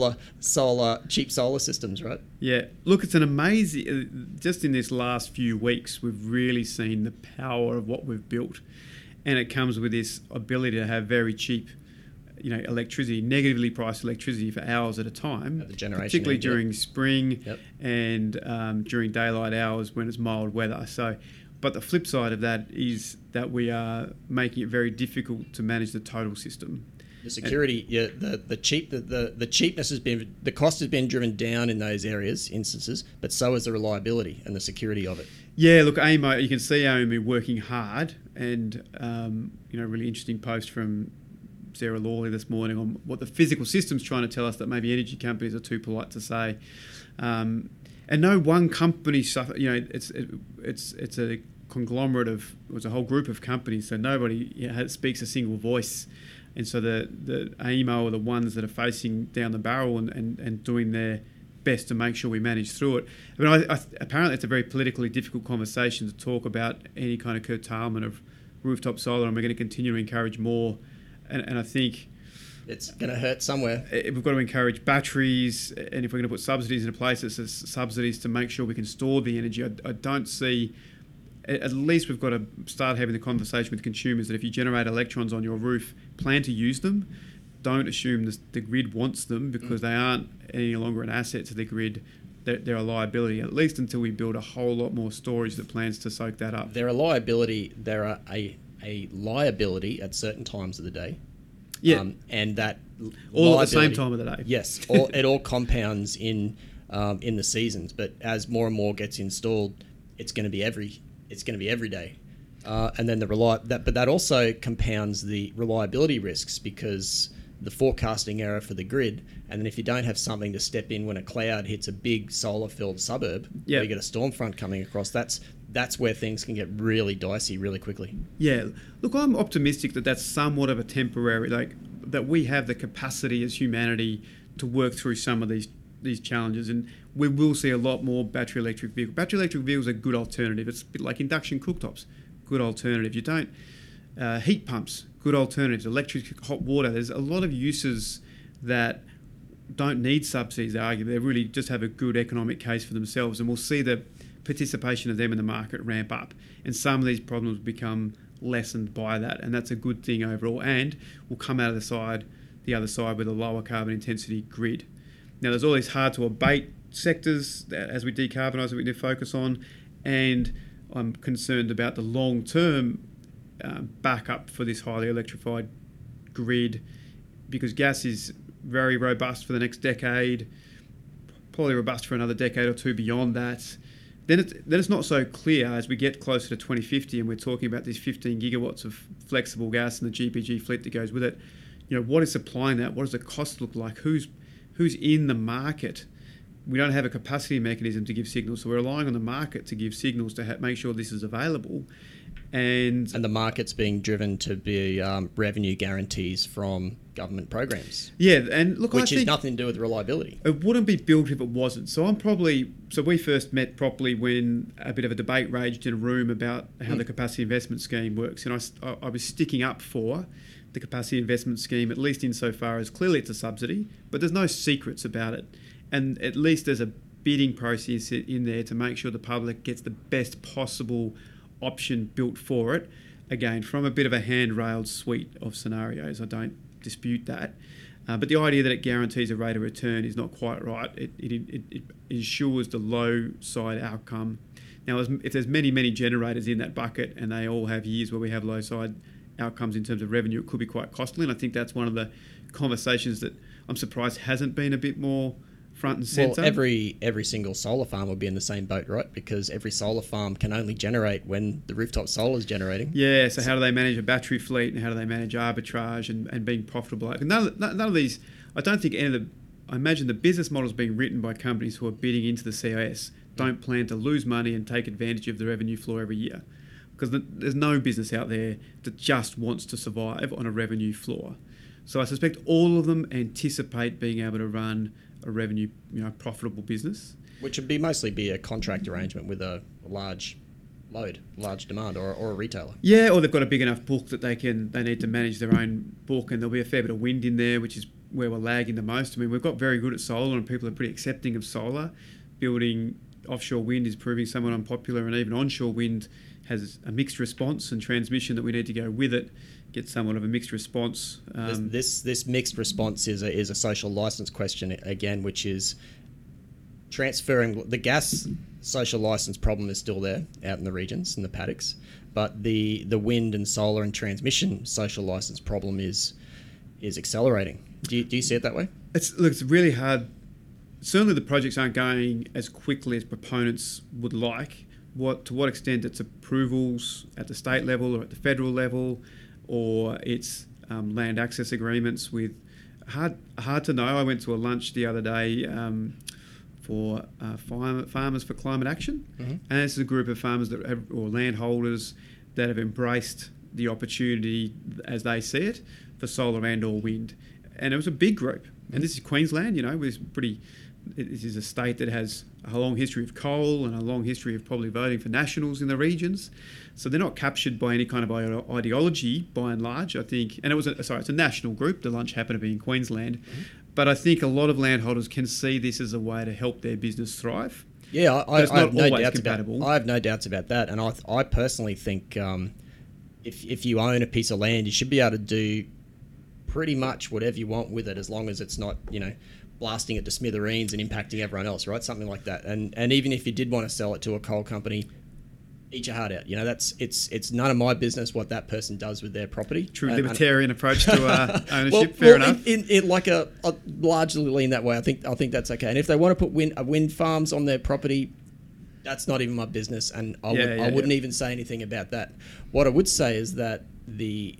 [SPEAKER 2] cheap solar systems, right?
[SPEAKER 18] Yeah. Look, it's an amazing... just in this last few weeks, we've really seen the power of what we've built. And it comes with this ability to have very cheap electricity, negatively priced electricity for hours at a time, particularly during spring and during daylight hours when it's mild weather. So, but the flip side of that is that we are making it very difficult to manage the total system.
[SPEAKER 2] The security, the cheapness has been, the cost has been driven down in those instances, but so is the reliability and the security of it.
[SPEAKER 18] Yeah, look, AEMO, you can see AEMO working hard, and really interesting post from Sarah Lawley this morning on what the physical system's trying to tell us that maybe energy companies are too polite to say. And no one company suffer. It's a conglomerate of, it's a whole group of companies, so nobody speaks a single voice. And so the AEMO are the ones that are facing down the barrel and doing their best to make sure we manage through it. I mean, apparently it's a very politically difficult conversation to talk about any kind of curtailment of rooftop solar, and we're going to continue to encourage more. And I think
[SPEAKER 2] it's going to hurt somewhere.
[SPEAKER 18] We've got to encourage batteries, and if we're going to put subsidies into place, it's subsidies to make sure we can store the energy. I don't see... At least we've got to start having the conversation with consumers that if you generate electrons on your roof, plan to use them. Don't assume the grid wants them, because they aren't any longer an asset to the grid. They're a liability, at least until we build a whole lot more storage that plans to soak that up.
[SPEAKER 2] They're a liability. They're a liability at certain times of the day.
[SPEAKER 18] Yeah.
[SPEAKER 2] And that
[SPEAKER 18] all at the same time of the day.
[SPEAKER 2] Yes. It all compounds in the seasons. But as more and more gets installed, it's going to be every day. And then but that also compounds the reliability risks, because the forecasting error for the grid, and then if you don't have something to step in when a cloud hits a big solar-filled suburb, where you get a storm front coming across, that's where things can get really dicey really quickly.
[SPEAKER 18] Yeah. Look, I'm optimistic that that's somewhat of a temporary, that we have the capacity as humanity to work through some of these challenges, and we will see a lot more battery electric vehicles. Battery electric vehicles are a good alternative. It's a bit like induction cooktops, good alternative. You don't heat pumps, good alternatives. Electric hot water. There's a lot of uses that don't need subsidies. They really just have a good economic case for themselves, and we'll see the participation of them in the market ramp up, and some of these problems become lessened by that, and that's a good thing overall. And we'll come out of the other side with a lower carbon intensity grid. Now, there's all these hard to abate sectors that, as we decarbonise, that we need to focus on, and I'm concerned about the long-term backup for this highly electrified grid, because gas is very robust for the next decade, probably robust for another decade or two beyond that. Then it's not so clear as we get closer to 2050 and we're talking about these 15 gigawatts of flexible gas and the GPG fleet that goes with it. What is supplying that? What does the cost look like? Who's in the market? We don't have a capacity mechanism to give signals, so we're relying on the market to give signals to make sure this is available. And
[SPEAKER 2] the market's being driven to be revenue guarantees from government programs.
[SPEAKER 18] Yeah, and look,
[SPEAKER 2] which has nothing to do with reliability.
[SPEAKER 18] It wouldn't be built if it wasn't. So we first met properly when a bit of a debate raged in a room about how the capacity investment scheme works, and I was sticking up for the capacity investment scheme, at least insofar as clearly it's a subsidy, but there's no secrets about it, and at least there's a bidding process in there to make sure the public gets the best possible option built for it. Again, from a bit of a handrailed suite of scenarios. I don't dispute that. But the idea that it guarantees a rate of return is not quite right. It ensures the low side outcome. Now, if there's many generators in that bucket and they all have years where we have low side outcomes in terms of revenue, it could be quite costly. And I think that's one of the conversations that I'm surprised hasn't been a bit more front and centre.
[SPEAKER 2] Well, every single solar farm will be in the same boat, right? Because every solar farm can only generate when the rooftop solar is generating.
[SPEAKER 18] Yeah, so how do they manage a battery fleet, and how do they manage arbitrage and being profitable? None of these, I don't think I imagine the business models being written by companies who are bidding into the CIS don't plan to lose money and take advantage of the revenue floor every year. Because there's no business out there that just wants to survive on a revenue floor. So I suspect all of them anticipate being able to run a revenue, profitable business.
[SPEAKER 2] Which would mostly be a contract arrangement with a large load, large demand, or a retailer.
[SPEAKER 18] Yeah, or they've got a big enough book that they need to manage their own book, and there'll be a fair bit of wind in there, which is where we're lagging the most. I mean, we've got very good at solar, and people are pretty accepting of solar. Building offshore wind is proving somewhat unpopular, and even onshore wind has a mixed response, and transmission that we need to go with it gets somewhat of a mixed response.
[SPEAKER 2] This mixed response is a social licence question again, which is transferring the gas social licence problem is still there out in the regions, in the paddocks, but the wind and solar and transmission social licence problem is accelerating. Do you see it that way?
[SPEAKER 18] It's really hard. Certainly the projects aren't going as quickly as proponents would like. To what extent it's approvals at the state level or at the federal level, or it's land access agreements with... Hard to know. I went to a lunch the other day for Farmers for Climate Action, and this is a group of farmers or landholders that have embraced the opportunity as they see it for solar and or wind. And it was a big group. And this is Queensland, it is a state that has a long history of coal and a long history of probably voting for Nationals in the regions. So they're not captured by any kind of ideology, by and large, I think. And it's a national group. The lunch happened to be in Queensland. But I think a lot of landholders can see this as a way to help their business thrive.
[SPEAKER 2] Yeah, I have no doubts about that. And I personally think if you own a piece of land, you should be able to do pretty much whatever you want with it, as long as it's not, blasting it to smithereens and impacting everyone else, right? Something like that. And even if you did want to sell it to a coal company, eat your heart out. It's none of my business what that person does with their property.
[SPEAKER 18] True libertarian approach to ownership. Fair enough.
[SPEAKER 2] I largely lean that way. I think that's okay. And if they want to put wind farms on their property, that's not even my business, and I wouldn't even say anything about that. What I would say is that the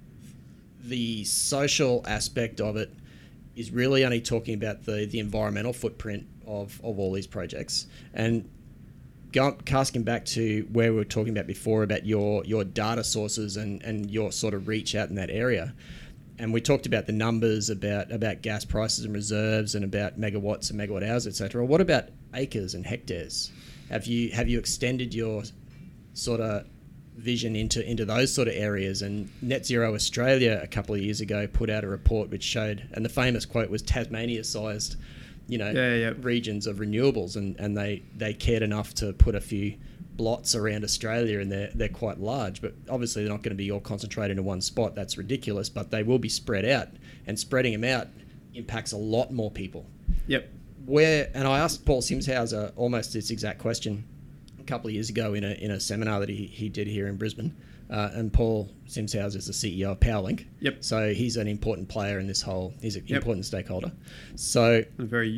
[SPEAKER 2] social aspect of it is really only talking about the environmental footprint of all these projects. And casting back to where we were talking about before about your data sources and your sort of reach out in that area. And we talked about the numbers about gas prices and reserves and about megawatts and megawatt hours, etc. What about acres and hectares? Have you extended your sort of vision into those sort of areas? And Net Zero Australia a couple of years ago put out a report which showed, and the famous quote was Tasmania-sized, regions of renewables, and they cared enough to put a few blots around Australia, and they're quite large, but obviously they're not going to be all concentrated in one spot. That's ridiculous, but they will be spread out, and spreading them out impacts a lot more people.
[SPEAKER 18] Yep.
[SPEAKER 2] And I asked Paul Simshauser almost this exact question a couple of years ago in a seminar that he did here in Brisbane, and Paul Simshauser is the CEO of PowerLink.
[SPEAKER 18] Yep.
[SPEAKER 2] So he's an important player in this whole. He's an important stakeholder. So
[SPEAKER 18] a very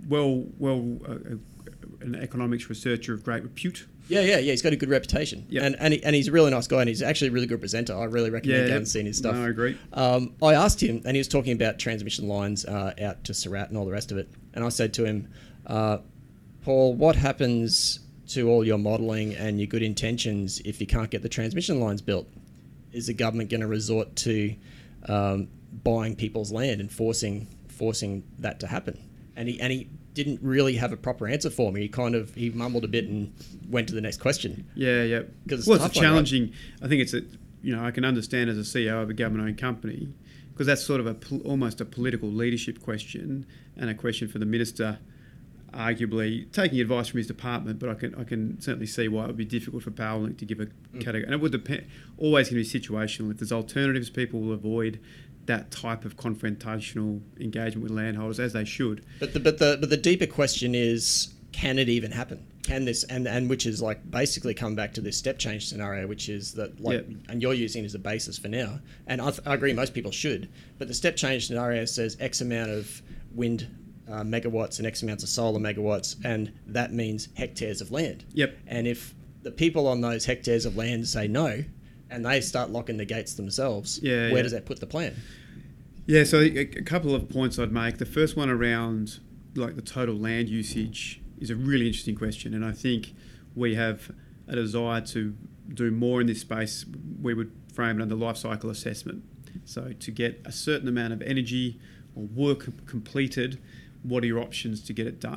[SPEAKER 18] an economics researcher of great repute.
[SPEAKER 2] Yeah. He's got a good reputation. Yep. And he's a really nice guy, and he's actually a really good presenter. I really recommend going and seeing his stuff.
[SPEAKER 18] No, I agree.
[SPEAKER 2] I asked him, and he was talking about transmission lines out to Surat and all the rest of it. And I said to him, Paul, what happens to all your modelling and your good intentions if you can't get the transmission lines built? Is the government going to resort to buying people's land and forcing that to happen? And he didn't really have a proper answer for me. He mumbled a bit and went to the next question.
[SPEAKER 18] Yeah. Because it's challenging. Right? I think it's I can understand as a CEO of a government-owned company, because that's sort of almost a political leadership question, and a question for the minister, arguably taking advice from his department. But I can certainly see why it would be difficult for PowerLink to give a category. And it would depend. Always going to be situational. If there's alternatives, people will avoid that type of confrontational engagement with landholders, as they should.
[SPEAKER 2] But the deeper question is, can it even happen? Can this, and which is like basically come back to this step change scenario, which is that and you're using it as a basis for now. And I agree, most people should. But the step change scenario says X amount of wind megawatts and X amounts of solar megawatts, and that means hectares of land.
[SPEAKER 18] Yep.
[SPEAKER 2] And if the people on those hectares of land say no, and they start locking the gates themselves, where does that put the plan?
[SPEAKER 18] Yeah, so a couple of points I'd make. The first one around like the total land usage is a really interesting question, and I think we have a desire to do more in this space. We would frame it under life cycle assessment. So to get a certain amount of energy or work completed, what are your options to get it done?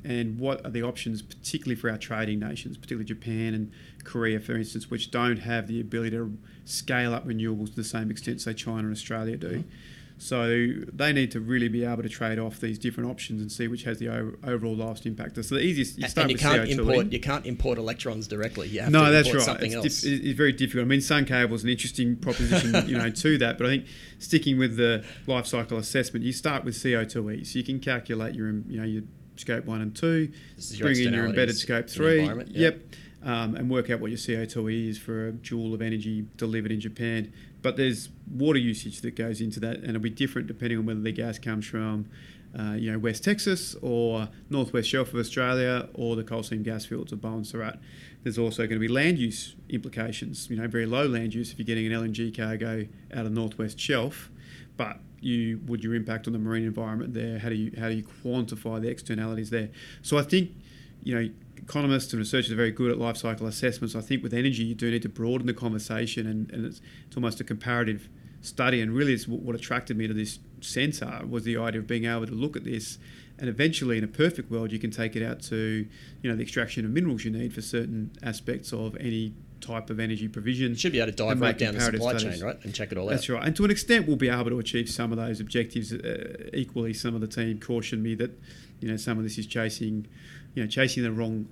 [SPEAKER 18] and what are the options, particularly for our trading nations, particularly Japan and Korea, for instance, which don't have the ability to scale up renewables to the same extent, say, China and Australia do. So they need to really be able to trade off these different options and see which has the overall last impact. So the easiest, you start with CO2.
[SPEAKER 2] You can't import electrons directly. You have
[SPEAKER 18] no,
[SPEAKER 2] to
[SPEAKER 18] that's
[SPEAKER 2] import
[SPEAKER 18] right.
[SPEAKER 2] Something else.
[SPEAKER 18] It's very difficult. I mean, Suncable is an interesting proposition, to that. But I think sticking with the life cycle assessment, you start with CO2e, so you can calculate your scope 1 and 2, bring in your embedded scope 3. Yep. And work out what your CO2e is for a joule of energy delivered in Japan. But there's water usage that goes into that, and it'll be different depending on whether the gas comes from, West Texas or Northwest Shelf of Australia or the coal seam gas fields of Bowen Surat. There's also going to be land use implications. Very low land use if you're getting an LNG cargo out of Northwest Shelf, but your impact on the marine environment there? How do you quantify the externalities there? So I think, economists and researchers are very good at life cycle assessments. I think with energy, you do need to broaden the conversation, and it's almost a comparative study. And really, it's what attracted me to this sensor was the idea of being able to look at this, and eventually, in a perfect world, you can take it out to the extraction of minerals you need for certain aspects of any type of energy provision.
[SPEAKER 2] You should be able to dive right down the supply chain, right, and check it all out.
[SPEAKER 18] That's right. And to an extent, we'll be able to achieve some of those objectives. Equally, some of the team cautioned me that some of this is chasing the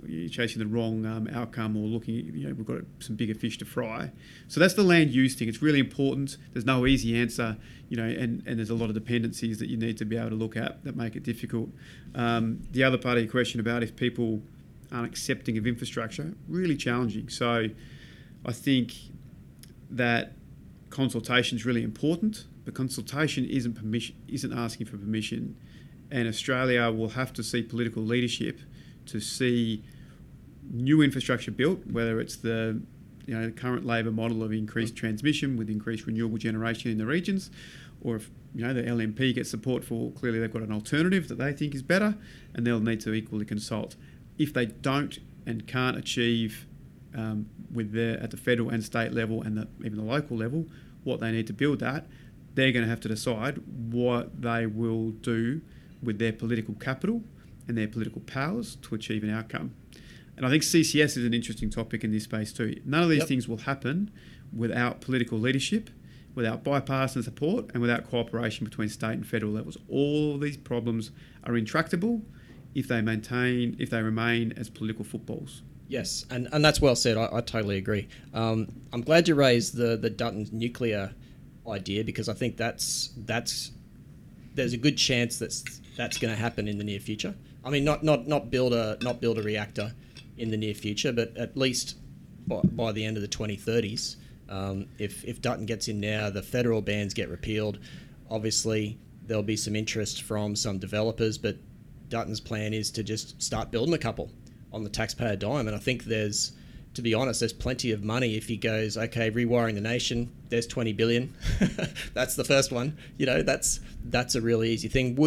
[SPEAKER 18] wrong outcome, or looking. We've got some bigger fish to fry. So that's the land use thing. It's really important. There's no easy answer, and there's a lot of dependencies that you need to be able to look at that make it difficult. The other part of your question about if people aren't accepting of infrastructure, really challenging. So I think that consultation is really important, but consultation isn't asking for permission, and Australia will have to see political leadership to see new infrastructure built, whether it's the current Labor model of increased transmission with increased renewable generation in the regions, or if the LNP gets support for, clearly they've got an alternative that they think is better, and they'll need to equally consult. If they don't and can't achieve at the federal and state level and even the local level what they need to build that, they're going to have to decide what they will do with their political capital and their political powers to achieve an outcome. And I think CCS is an interesting topic in this space too. None of these things will happen without political leadership, without bipartisan support, and without cooperation between state and federal levels. All of these problems are intractable if they remain as political footballs.
[SPEAKER 2] Yes, and that's well said. I totally agree. I'm glad you raised the Dutton nuclear idea, because I think there's a good chance that's going to happen in the near future. I mean, not build a reactor in the near future, but at least by the end of the 2030s. If Dutton gets in now, the federal bans get repealed. Obviously, there'll be some interest from some developers, but Dutton's plan is to just start building a couple on the taxpayer dime. And I think there's plenty of money if he goes, okay, rewiring the nation, there's 20 billion. That's the first one. That's a really easy thing.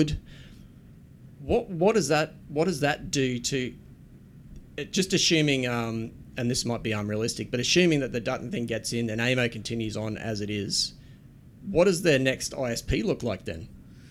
[SPEAKER 2] What does that do to, just assuming, and this might be unrealistic, but assuming that the Dutton thing gets in and AEMO continues on as it is, what does their next ISP look like then?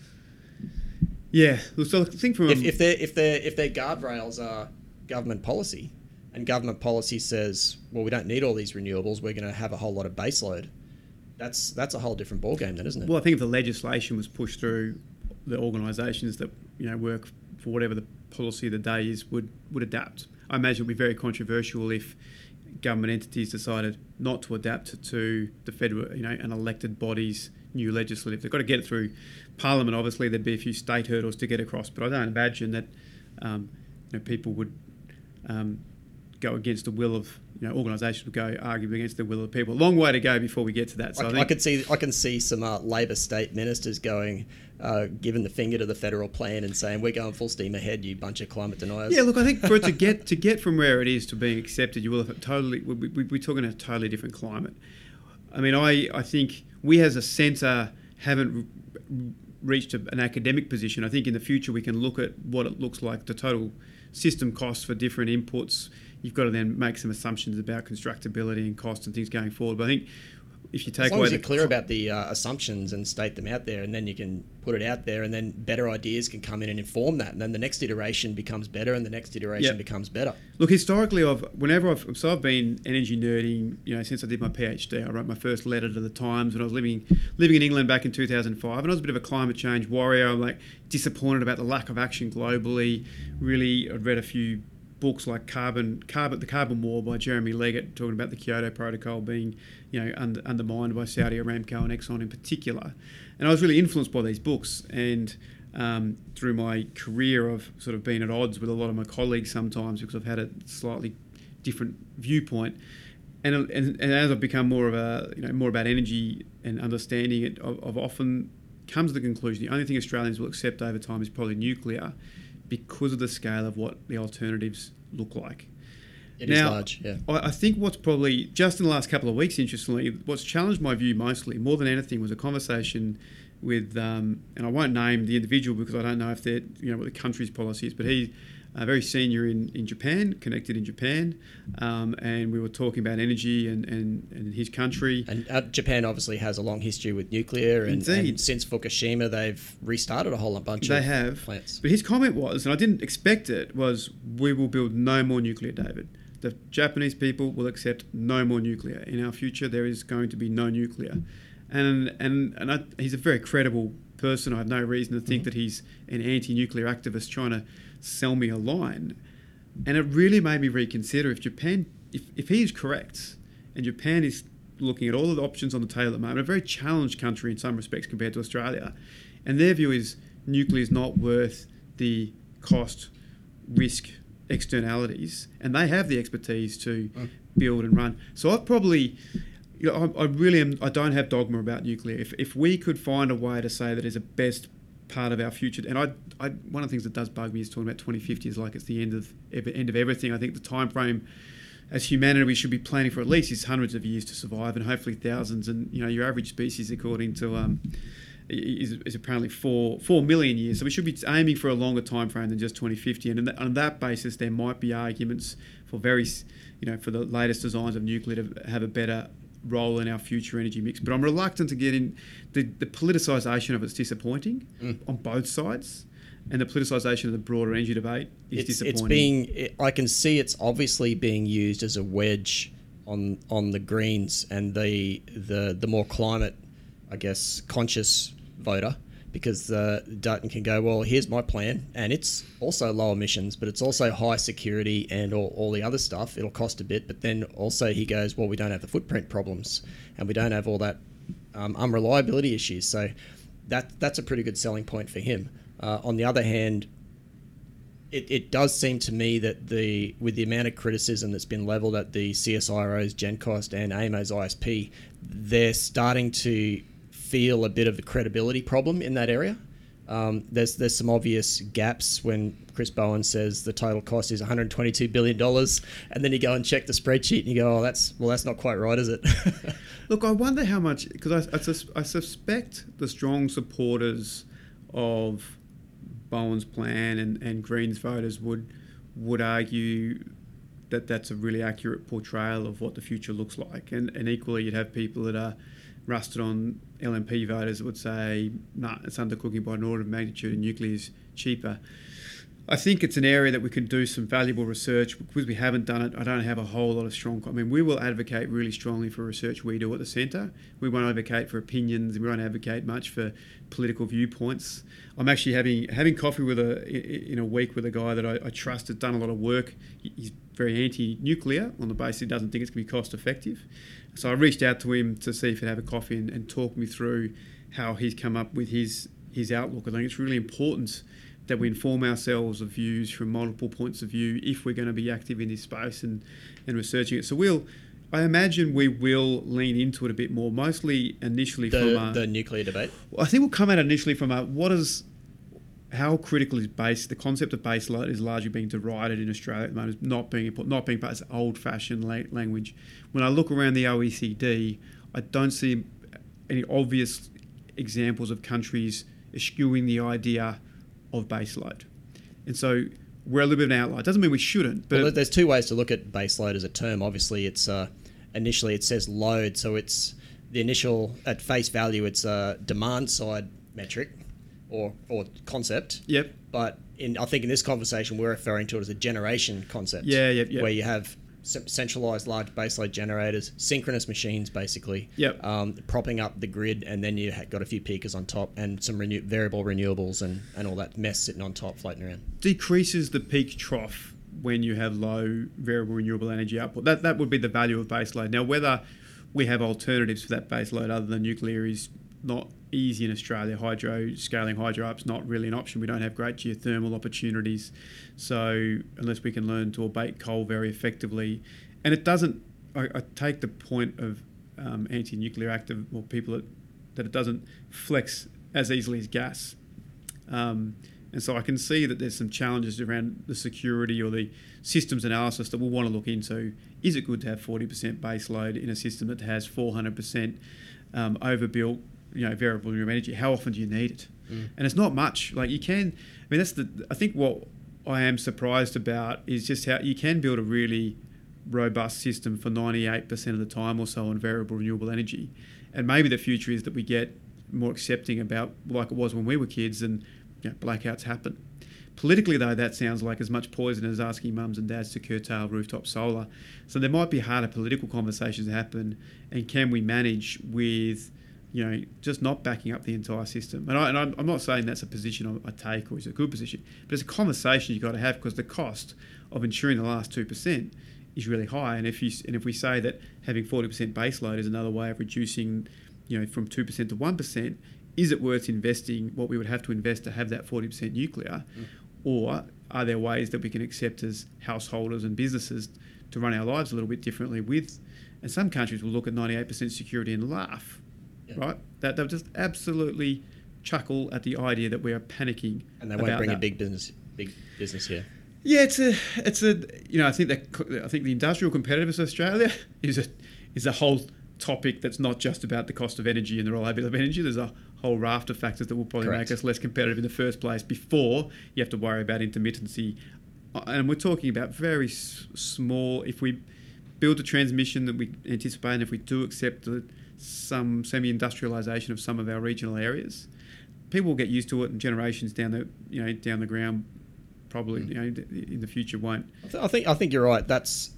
[SPEAKER 18] Yeah, so I think from
[SPEAKER 2] if their guardrails are government policy, and government policy says, well, we don't need all these renewables, we're going to have a whole lot of baseload. That's a whole different ballgame then, isn't it?
[SPEAKER 18] Well, I think if the legislation was pushed through, the organisations that work for whatever the policy of the day is would adapt. I imagine it would be very controversial if government entities decided not to adapt to the federal, an elected body's new legislative. They've got to get it through Parliament. Obviously, there'd be a few state hurdles to get across, but I don't imagine that people would go against the will of organisations would go argue against the will of the people. Long way to go before we get to that. So
[SPEAKER 2] I can see some Labor state ministers going, giving the finger to the federal plan and saying, we're going full steam ahead, you bunch of climate deniers.
[SPEAKER 18] Yeah, look, I think for it to get from where it is to being accepted, you will have we're talking a totally different climate. I mean, I think we as a centre haven't reached an academic position. I think in the future we can look at what it looks like, the total system costs for different inputs. You've got to then make some assumptions about constructability and cost and things going forward. But I think if you take
[SPEAKER 2] as long
[SPEAKER 18] away
[SPEAKER 2] as you're clear about the assumptions and state them out there, and then you can put it out there, and then better ideas can come in and inform that, and then the next iteration becomes better, and the next iteration becomes better.
[SPEAKER 18] Look, historically, I've been energy nerding, since I did my PhD. I wrote my first letter to the Times when I was living in England back in 2005, and I was a bit of a climate change warrior. I'm disappointed about the lack of action globally. Really, I'd read a few books like The Carbon War by Jeremy Leggett, talking about the Kyoto Protocol being, undermined by Saudi Aramco and Exxon in particular. And I was really influenced by these books. And through my career, I've sort of been at odds with a lot of my colleagues sometimes because I've had a slightly different viewpoint. And as I've become more about energy and understanding it, I've often come to the conclusion the only thing Australians will accept over time is probably nuclear, because of the scale of what the alternatives look like.
[SPEAKER 2] It is large, yeah.
[SPEAKER 18] I think what's probably, just in the last couple of weeks, interestingly, what's challenged my view mostly, more than anything, was a conversation with, and I won't name the individual because I don't know if they're, what the country's policy is, but he's very senior in Japan, connected in Japan, and we were talking about energy and his country.
[SPEAKER 2] And Japan obviously has a long history with nuclear, and since Fukushima, they've restarted a whole bunch of plants.
[SPEAKER 18] But his comment was, and I didn't expect it, was we will build no more nuclear, David. The Japanese people will accept no more nuclear. In our future, there is going to be no nuclear. And he's a very credible person. I have no reason to think that he's an anti-nuclear activist trying to sell me a line. And it really made me reconsider if Japan, if he is correct, and Japan is looking at all of the options on the table at the moment, a very challenged country in some respects compared to Australia, and their view is nuclear is not worth the cost, risk, externalities, and they have the expertise to build and run. So I've probably, I don't have dogma about nuclear. If we could find a way to say that is a best part of our future, and one of the things that does bug me is talking about 2050 is like it's the end of everything. I think the time frame as humanity we should be planning for at least is hundreds of years to survive, and hopefully thousands. And your average species, according to is apparently 4 million years. So we should be aiming for a longer time frame than just 2050. And on that basis, there might be arguments for for the latest designs of nuclear to have a better role in our future energy mix. But I'm reluctant to get in the politicisation of it's disappointing on both sides. And the politicisation of the broader energy debate is disappointing.
[SPEAKER 2] I can see it's obviously being used as a wedge on the Greens and the more climate, I guess, conscious voter, because Dutton can go, well, here's my plan, and it's also low emissions, but it's also high security and all the other stuff. It'll cost a bit, but then also he goes, well, we don't have the footprint problems, and we don't have all that unreliability issues. So that's a pretty good selling point for him. On the other hand, it does seem to me that with the amount of criticism that's been levelled at the CSIRO's GenCost and AEMO's ISP, they're starting to feel a bit of a credibility problem in that area. There's some obvious gaps when Chris Bowen says the total cost is $122 billion, and then you go and check the spreadsheet and you go, that's not quite right, is it?
[SPEAKER 18] Look, I wonder how much, because I suspect the strong supporters of Bowen's plan and Greens voters would argue that that's a really accurate portrayal of what the future looks like, and equally you'd have people that are rusted on LNP voters that would say, nah, it's undercooking by an order of magnitude and nuclear is cheaper. I think it's an area that we could do some valuable research. Because we haven't done it, I don't have a whole lot of strong... we will advocate really strongly for research we do at the centre. We won't advocate for opinions, and we won't advocate much for political viewpoints. I'm actually having coffee in a week with a guy that I trust has done a lot of work. He's very anti-nuclear on the basis he doesn't think it's going to be cost effective. So I reached out to him to see if he'd have a coffee and talk me through how he's come up with his outlook. I think it's really important that we inform ourselves of views from multiple points of view if we're going to be active in this space and researching it. So I imagine we will lean into it a bit more, mostly initially from
[SPEAKER 2] the nuclear debate.
[SPEAKER 18] I think we'll come at it initially from how critical is base. The concept of base load is largely being derided in Australia at the moment, not being part of old-fashioned language. When I look around the OECD, I don't see any obvious examples of countries eschewing the idea of baseload. And so we're a little bit of an outlier. It doesn't mean we shouldn't. But
[SPEAKER 2] there's two ways to look at baseload as a term. Obviously, it's initially it says load, so it's the initial, at face value, it's a demand side metric or concept.
[SPEAKER 18] Yep.
[SPEAKER 2] But I think in this conversation, we're referring to it as a generation concept.
[SPEAKER 18] Yeah.
[SPEAKER 2] Where you have centralized large baseload generators, synchronous machines, basically.
[SPEAKER 18] Yep.
[SPEAKER 2] Propping up the grid, and then you got a few peakers on top and some variable renewables and all that mess sitting on top, floating around. Decreases
[SPEAKER 18] the peak trough when you have low variable renewable energy output. That would be the value of baseload. Now, whether we have alternatives for that baseload other than nuclear is not easy in Australia. Scaling hydro up is not really an option. We don't have great geothermal opportunities. So unless we can learn to abate coal very effectively, and it doesn't, I take the point of anti-nuclear active or people that it doesn't flex as easily as gas. And so I can see that there's some challenges around the security or the systems analysis that we'll want to look into. Is it good to have 40% base load in a system that has 400% overbuilt, variable renewable energy? How often do you need it? And it's not much. Like you can, I think what I am surprised about is just how you can build a really robust system for 98% of the time or so on variable renewable energy. And maybe the future is that we get more accepting about, like it was when we were kids, and blackouts happen. Politically, though, that sounds like as much poison as asking mums and dads to curtail rooftop solar. So there might be harder political conversations to happen, and can we manage with, just not backing up the entire system? And I'm not saying that's a position I take or is a good position, but it's a conversation you've got to have, because the cost of ensuring the last 2% is really high. And if we say that having 40% baseload is another way of reducing, from 2% to 1%, is it worth investing what we would have to invest to have that 40% nuclear? Or are there ways that we can accept as householders and businesses to run our lives a little bit differently with? And some countries will look at 98% security and laugh, right? They'll just absolutely chuckle at the idea that we are panicking. And
[SPEAKER 2] they won't bring a big business here.
[SPEAKER 18] Yeah, it's a I think the industrial competitiveness of Australia is a whole topic that's not just about the cost of energy and the reliability of energy. There's a whole raft of factors that will probably make us less competitive in the first place before you have to worry about intermittency. And we're talking about very small, if we build the transmission that we anticipate, and if we do accept some semi-industrialisation of some of our regional areas, people will get used to it, and generations down the ground probably in the future won't.
[SPEAKER 2] I think you're right. That's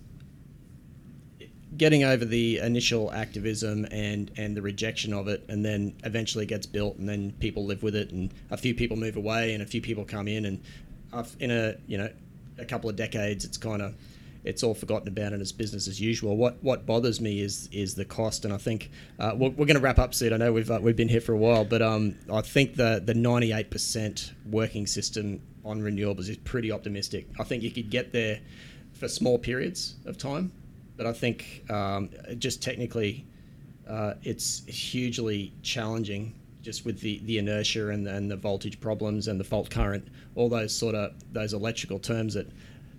[SPEAKER 2] getting over the initial activism and the rejection of it, and then eventually gets built, and then people live with it, and a few people move away, and a few people come in, and in a couple of decades, it's all forgotten about, and it's business as usual. What bothers me is the cost, and I think we're going to wrap up soon. I know we've been here for a while, but I think the 98% working system on renewables is pretty optimistic. I think you could get there for small periods of time. But I think just technically, it's hugely challenging, just with the inertia and the voltage problems and the fault current, all those those electrical terms that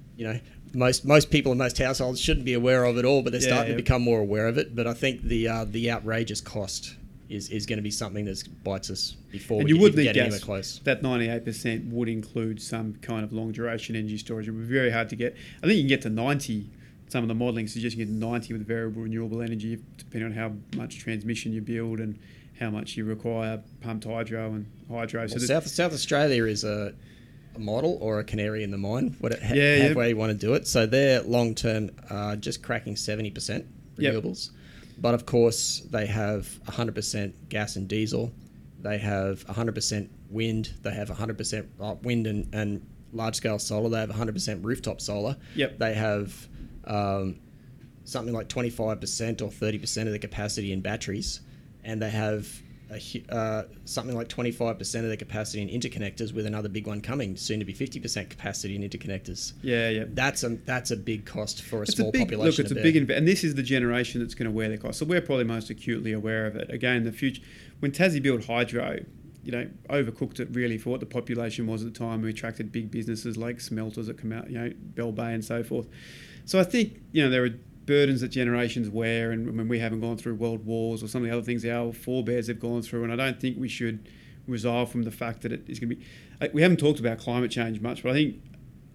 [SPEAKER 2] most people in most households shouldn't be aware of at all, but they're starting to become more aware of it. But I think the outrageous cost is going to be something that bites us before we get anywhere close.
[SPEAKER 18] That 98% would include some kind of long duration energy storage. It would be very hard to get. I think you can get to 90. Some of the modelling suggests you get 90 with variable renewable energy, depending on how much transmission you build and how much you require pumped hydro and hydro.
[SPEAKER 2] Well, South Australia is a model or a canary in the mine, however you want to do it. So they're long-term just cracking 70% renewables. Yep. But of course, they have 100% gas and diesel. They have 100% wind. They have 100% wind and large-scale solar. They have 100% rooftop solar.
[SPEAKER 18] Yep.
[SPEAKER 2] They have something like 25% or 30% of the capacity in batteries, and they have something like 25% of the capacity in interconnectors, with another big one coming soon to be 50% capacity in interconnectors.
[SPEAKER 18] Yeah.
[SPEAKER 2] That's a big cost for a small population.
[SPEAKER 18] Look, it's a big and this is the generation that's going to wear the cost. So we're probably most acutely aware of it. Again, the future, when Tassie built hydro, overcooked it really for what the population was at the time. We attracted big businesses like smelters that come out, Bell Bay and so forth. So I think, there are burdens that generations wear, and we haven't gone through world wars or some of the other things our forebears have gone through, and I don't think we should resolve from the fact that it is going to be... We haven't talked about climate change much, but I think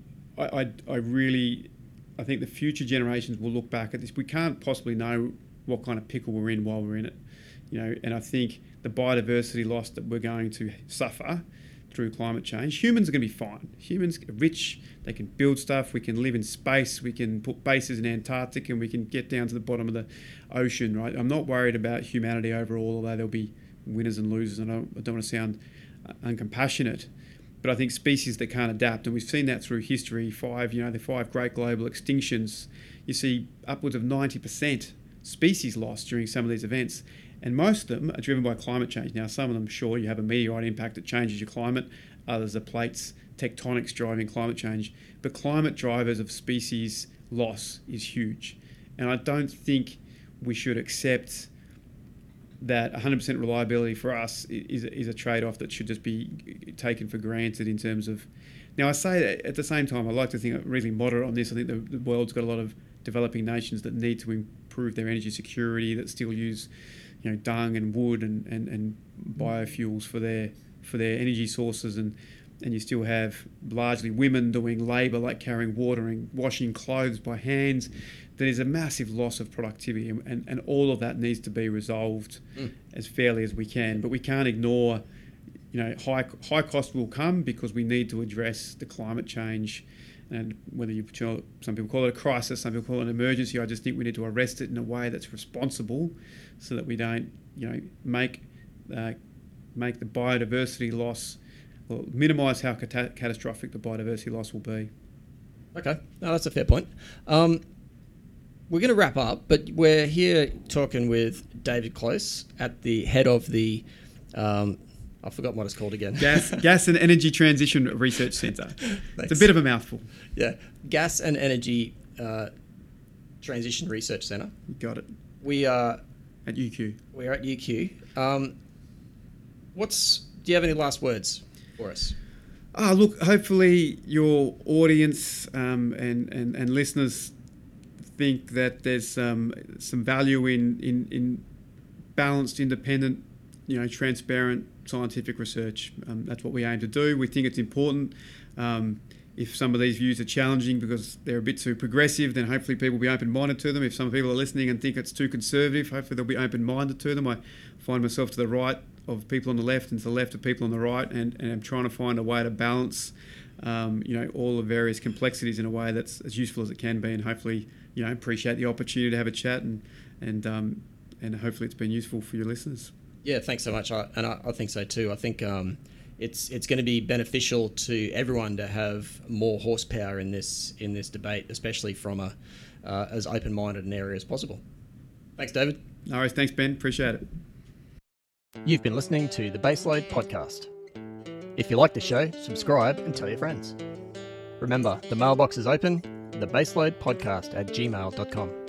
[SPEAKER 18] I think the future generations will look back at this. We can't possibly know what kind of pickle we're in while we're in it. and I think the biodiversity loss that we're going to suffer through climate change, humans are going to be fine. Humans are rich, they can build stuff, we can live in space, we can put bases in Antarctica, and we can get down to the bottom of the ocean, right? I'm not worried about humanity overall, although there'll be winners and losers, and I don't want to sound uncompassionate, but I think species that can't adapt, and we've seen that through history, the 5 great global extinctions, you see upwards of 90% species loss during some of these events. And most of them are driven by climate change. Now, some of them, sure, you have a meteorite impact that changes your climate. Others are plates, tectonics driving climate change. But climate drivers of species loss is huge. And I don't think we should accept that 100% reliability for us is a trade-off that should just be taken for granted in terms of... Now, I say that at the same time, I like to think I'm really moderate on this. I think the world's got a lot of developing nations that need to improve their energy security, that still use dung and wood and biofuels for their energy sources, and you still have largely women doing labour like carrying water and washing clothes by hands. There is a massive loss of productivity, and all of that needs to be resolved as fairly as we can. But we can't ignore, high cost will come because we need to address the climate change. And whether some people call it a crisis, some people call it an emergency, I just think we need to arrest it in a way that's responsible, so that we don't, make the biodiversity loss, or minimise how catastrophic the biodiversity loss will be.
[SPEAKER 2] Okay, no, that's a fair point. We're going to wrap up, but we're here talking with David Close at the head of the. I've forgotten what it's called again.
[SPEAKER 18] Gas and Energy Transition Research Centre. It's a bit of a mouthful.
[SPEAKER 2] Yeah. Gas and Energy Transition Research Centre.
[SPEAKER 18] You got it.
[SPEAKER 2] We are...
[SPEAKER 18] At UQ.
[SPEAKER 2] We are at UQ. Do you have any last words for us?
[SPEAKER 18] Look, hopefully your audience and listeners think that there's some value in balanced, independent, transparent scientific research. That's what we aim to do. We think it's important. If some of these views are challenging because they're a bit too progressive, then hopefully people will be open-minded to them. If some people are listening and think it's too conservative, hopefully they'll be open-minded to them. I find myself to the right of people on the left and to the left of people on the right, and I'm trying to find a way to balance all the various complexities in a way that's as useful as it can be, and hopefully appreciate the opportunity to have a chat, and hopefully it's been useful for your listeners.
[SPEAKER 2] Yeah, thanks so much. I think so too. I think it's going to be beneficial to everyone to have more horsepower in this debate, especially from as open-minded an area as possible. Thanks, David.
[SPEAKER 18] No worries. Thanks, Ben. Appreciate it.
[SPEAKER 2] You've been listening to the Baseload Podcast. If you like the show, subscribe and tell your friends. Remember, the mailbox is open, thebaseloadpodcast@gmail.com.